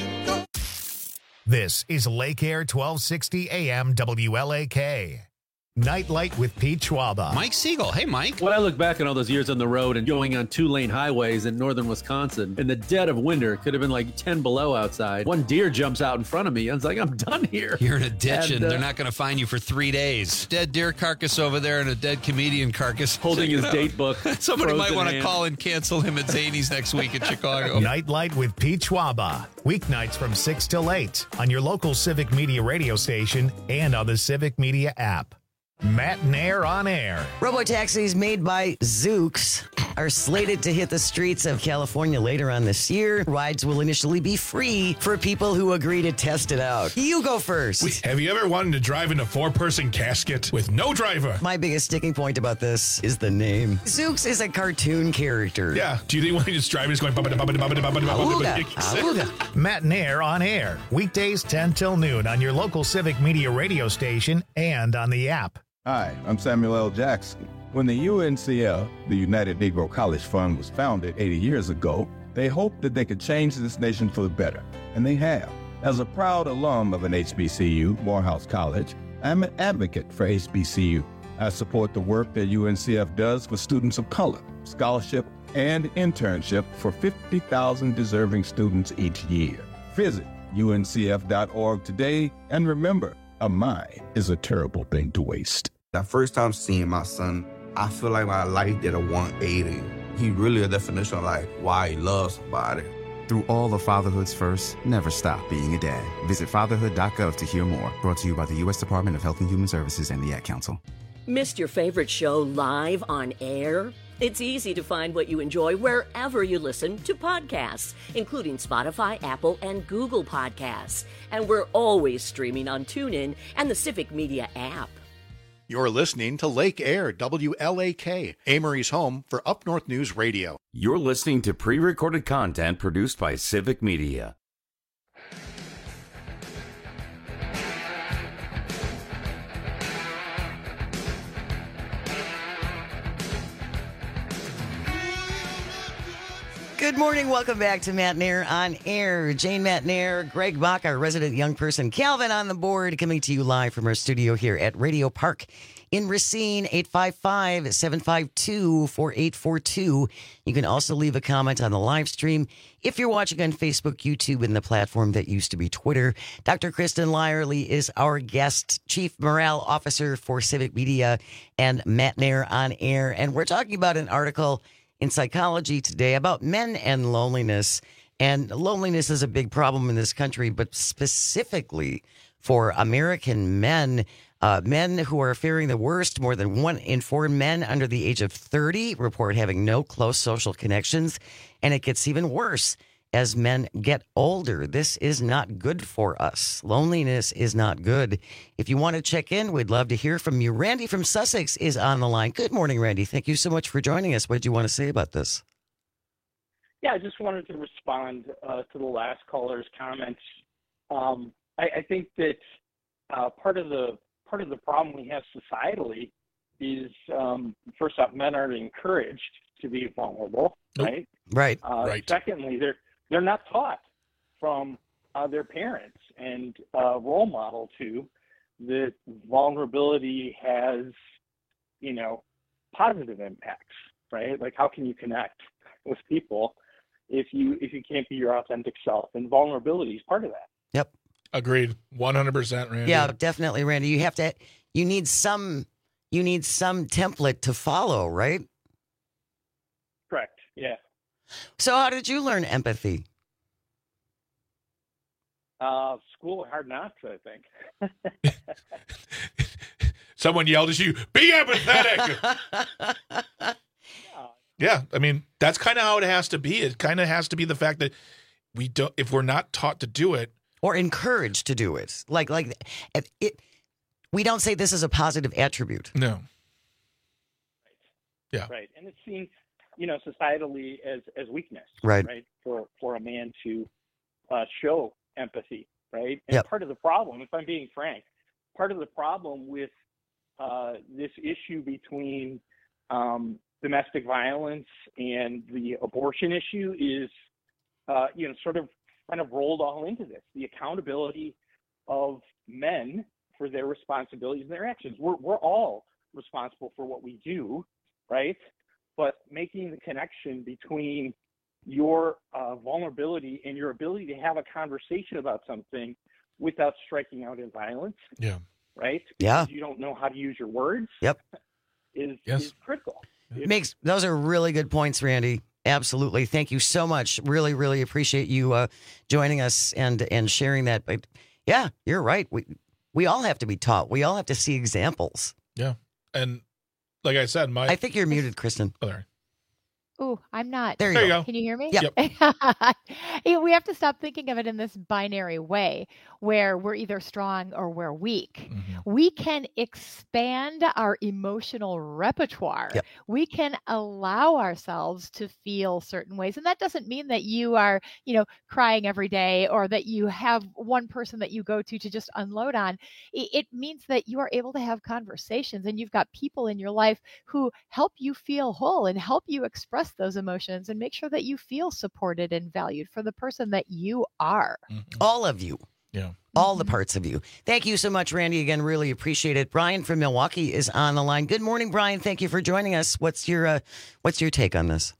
This is Lake Air twelve sixty A M W L A K. Nightlight with Pete Schwaba. Mike Siegel. Hey, Mike. When I look back on all those years on the road and going on two-lane highways in northern Wisconsin, in the dead of winter, could have been like ten below outside. One deer jumps out in front of me. I was like, I'm done here. You're in a ditch, and, and uh, they're not going to find you for three days. Dead deer carcass over there and a dead comedian carcass. Holding his date book. Somebody might want to hand. call and cancel him at Zany's next week in Chicago. Nightlight with Pete Schwaba. Weeknights from six till eight on your local Civic Media radio station and on the Civic Media app. Matt Nair on air. Robotaxis made by Zoox are slated to hit the streets of California later on this year. Rides will initially be free for people who agree to test it out. You go first. Wait, have you ever wanted to drive in a four-person casket with no driver? My biggest sticking point about this is the name. Zoox is a cartoon character. Yeah. Do you think when you just drive, it's going... Auga, auga. Matt Nair on air. Weekdays ten till noon on your local Civic Media radio station and on the app. Hi, I'm Samuel L. Jackson. When the U N C F, the United Negro College Fund, was founded eighty years ago, they hoped that they could change this nation for the better, and they have. As a proud alum of an H B C U, Morehouse College, I'm an advocate for H B C U. I support the work that U N C F does for students of color, scholarship, and internship for fifty thousand deserving students each year. Visit U N C F dot org today, and remember, a mind is a terrible thing to waste. That first time seeing my son, I feel like my life did a one eighty. He really a definition of like why he loves somebody. Through all of fatherhood's first, never stop being a dad. Visit fatherhood dot gov to hear more. Brought to you by the U S Department of Health and Human Services and the Ad Council. Missed your favorite show live on air? It's easy to find what you enjoy wherever you listen to podcasts, including Spotify, Apple, and Google Podcasts. And we're always streaming on TuneIn and the Civic Media app. You're listening to Lake Air, W L A K, Amory's home for Up North News Radio. You're listening to pre-recorded content produced by Civic Media. Good morning. Welcome back to Matt Nair on air. Jane Matt Nair, Greg Bach, our resident young person, Calvin on the board, coming to you live from our studio here at Radio Park in Racine, eight five five, seven five two, four eight four two. You can also leave a comment on the live stream if you're watching on Facebook, YouTube, and the platform that used to be Twitter. Doctor Kristen Lyerly is our guest, Chief Morale Officer for Civic Media and Matt Nair on air. And we're talking about an article in Psychology today about men and loneliness. And loneliness is a big problem in this country, but specifically for American men, uh, men who are fearing the worst. More than one in four men under the age of thirty report having no close social connections. And it gets even worse as men get older. This is not good for us. Loneliness is not good. If you want to check in, we'd love to hear from you. Randy from Sussex is on the line. Good morning, Randy. Thank you so much for joining us. What did you want to say about this? Yeah, I just wanted to respond uh, to the last caller's comments. Um, I, I think that uh, part of the part of the problem we have societally is, um, first off, men aren't encouraged to be vulnerable, nope. right? Right. Uh, right. Secondly, they're they're not taught from uh, their parents and uh, role model to that vulnerability has, you know, positive impacts, right? Like, how can you connect with people if you if you can't be your authentic self? And vulnerability is part of that. Yep. Agreed. one hundred percent, Randy. Yeah, definitely, Randy. You have to, you need some, you need some template to follow, right? Correct. Yeah. So how did you learn empathy? Uh, school, hard knocks, I think. Someone yelled at you, be empathetic. Yeah, I mean, that's kind of how it has to be. It kind of has to be the fact that we don't, if we're not taught to do it. Or encouraged to do it. Like, like it, it we don't say this is a positive attribute. No. Right. Yeah. Right. And it's seen, you know, societally as, as weakness. Right. Right. For, for a man to uh, show empathy. Right. And yep. part of the problem, if I'm being frank, part of the problem with uh, this issue between um, domestic violence and the abortion issue is, uh, you know, sort of kind of rolled all into this. The accountability of men for their responsibilities and their actions. We're we're all responsible for what we do, right? But making the connection between your uh, vulnerability and your ability to have a conversation about something without striking out in violence, yeah, right? Yeah. Because you don't know how to use your words. Yep. Is Yes. is critical. It- Makes those are really good points, Randy. Absolutely. Thank you so much. Really, really appreciate you uh, joining us and and sharing that. But yeah, you're right. We we all have to be taught. We all have to see examples. Yeah. And like I said, my I think you're muted, Kristen. Oh, there. Ooh, I'm not. There you There you go. go. Can you hear me? Yep. Yeah, we have to stop thinking of it in this binary way where we're either strong or we're weak. Mm-hmm. We can expand our emotional repertoire. Yep. We can allow ourselves to feel certain ways. And that doesn't mean that you are, you know, crying every day or that you have one person that you go to to just unload on. It, it means that you are able to have conversations and you've got people in your life who help you feel whole and help you express those emotions and make sure that you feel supported and valued for the person that you are. All of you. Yeah. All the parts of you. Thank you so much, Randy. Again, really appreciate it. Brian from Milwaukee is on the line. Good morning, Brian. Thank you for joining us. What's your uh, what's your take on this?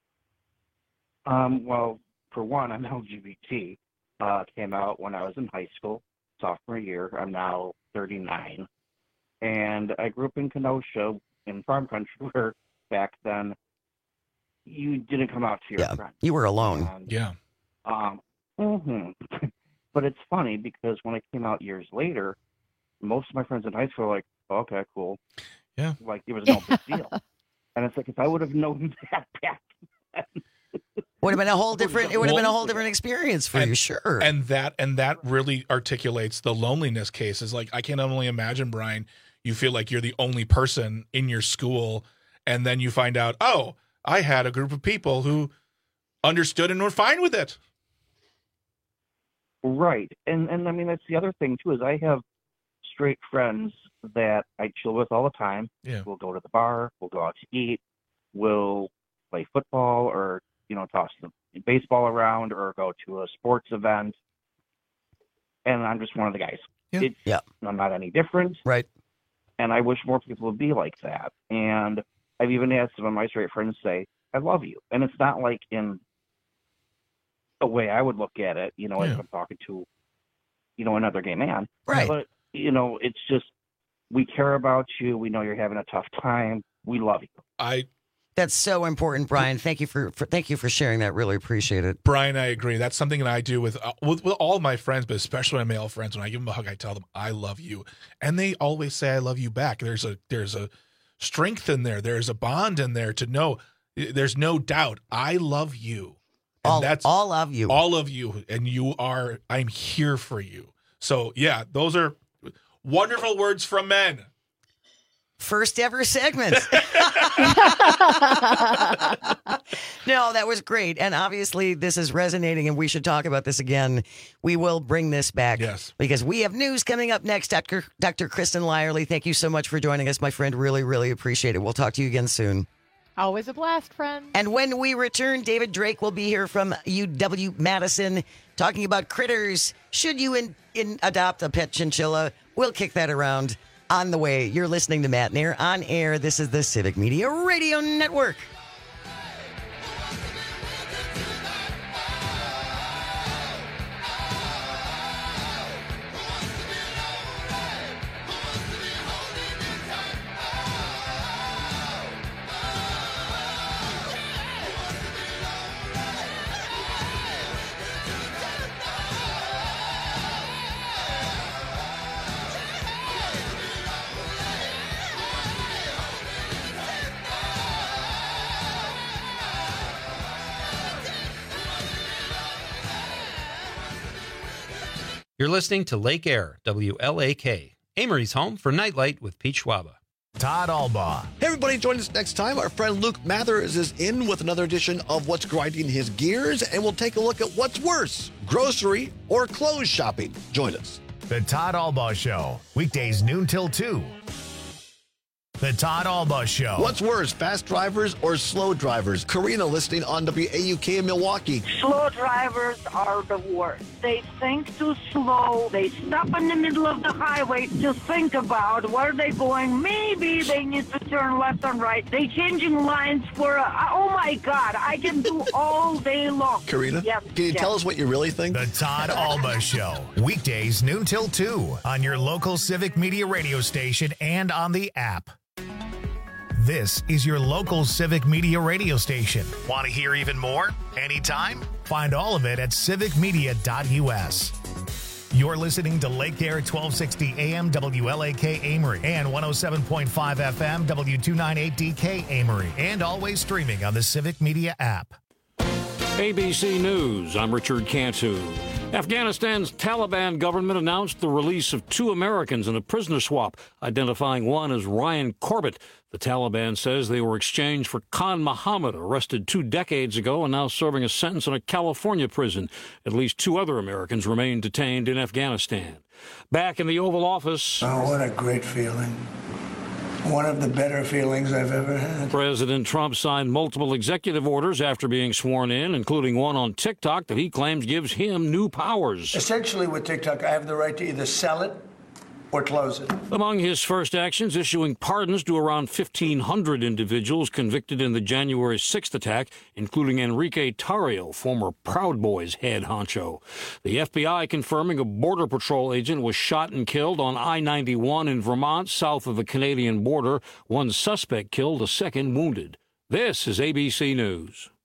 Um, well, for one, I'm L G B T. Uh, came out when I was in high school, sophomore year. I'm now thirty-nine. And I grew up in Kenosha, in farm country, where back then you didn't come out to your Yeah, friends. you were alone. And, Yeah. Um, mhm. But it's funny because when I came out years later, most of my friends in high school were like, oh, okay, cool. Yeah. Like it was no big deal. And it's like, if I would have known that back then, Would have been a whole different. It would have been a whole Well, different experience for and, you, sure. And that and that really articulates the loneliness case. Is like I can only imagine, Brian. You feel like you're the only person in your school, and then you find out, oh, I had a group of people who understood and were fine with it. Right. And and I mean that's the other thing too, is I have straight friends that I chill with all the time. Yeah. We'll go to the bar, we'll go out to eat, we'll play football or, you know, toss the baseball around or go to a sports event. And I'm just one of the guys. Yeah. It's, Yeah. I'm not any different. Right. And I wish more people would be like that. And I've even had some of my straight friends say, I love you. And it's not like in a way I would look at it, you know, Yeah. if I'm talking to, you know, another gay man. Right. But, you know, it's just, we care about you. We know you're having a tough time. We love you. I That's so important, Brian. Thank you for, for thank you for sharing that. Really appreciate it. Brian, I agree. That's something that I do with, uh, with with all my friends, but especially my male friends. When I give them a hug, I tell them I love you, and they always say I love you back. There's a there's a strength in there. There's a bond in there to know. There's no doubt. I love you. And All, that's all of you. all of you, and you are. I'm here for you. So yeah, those are wonderful words from men. First ever segment. No, that was great. And obviously, this is resonating, and we should talk about this again. We will bring this back. Yes. Because we have news coming up next. Doctor Doctor Kristen Lyerly, thank you so much for joining us, my friend. Really, really appreciate it. We'll talk to you again soon. Always a blast, friends. And when we return, David Drake will be here from U W Madison talking about critters. Should you in, in adopt a pet chinchilla? We'll kick that around on the way. You're listening to Matt Nair on air. This is the Civic Media Radio Network. You're listening to Lake Air, W L A K, Amory's home for Nightlight with Pete Schwaba. Todd Albaugh. Hey, everybody, join us next time. Our friend Luke Mathers is in with another edition of What's Grinding His Gears, and we'll take a look at what's worse, grocery or clothes shopping. Join us. The Todd Albaugh Show, weekdays noon till two. The Todd Alba Show. What's worse, fast drivers or slow drivers? Karina listening on W A U K in Milwaukee. Slow drivers are the worst. They think too slow. They stop in the middle of the highway to think about where they're going. Maybe they need to turn left and right. They changing lines for, a, oh my God, I can do all day long. Karina, yes, can you yes. tell us what you really think? The Todd Alba Show. Weekdays noon till two on your local Civic Media radio station and on the app. This is your local Civic Media radio station. Want to hear even more? Anytime? Find all of it at civic media dot u s. You're listening to Lake Air twelve sixty A M W L A K Amory and one oh seven point five F M W two ninety-eight D K Amory, and always streaming on the Civic Media app. A B C News, I'm Richard Cantu. Afghanistan's Taliban government announced the release of two Americans in a prisoner swap, identifying one as Ryan Corbett. The Taliban says they were exchanged for Khan Muhammad, arrested two decades ago and now serving a sentence in a California prison. At least two other Americans remain detained in Afghanistan. Back in the Oval Office. Oh, what a great feeling. One of the better feelings I've ever had. President Trump signed multiple executive orders after being sworn in, including one on TikTok that he claims gives him new powers. Essentially, with TikTok, I have the right to either sell it or close it. Among his first actions, issuing pardons to around fifteen hundred individuals convicted in the January sixth attack, including Enrique Tarrio, former Proud Boys head honcho. The F B I confirming a Border Patrol agent was shot and killed on I ninety-one in Vermont, south of the Canadian border. One suspect killed, a second wounded. This is A B C News.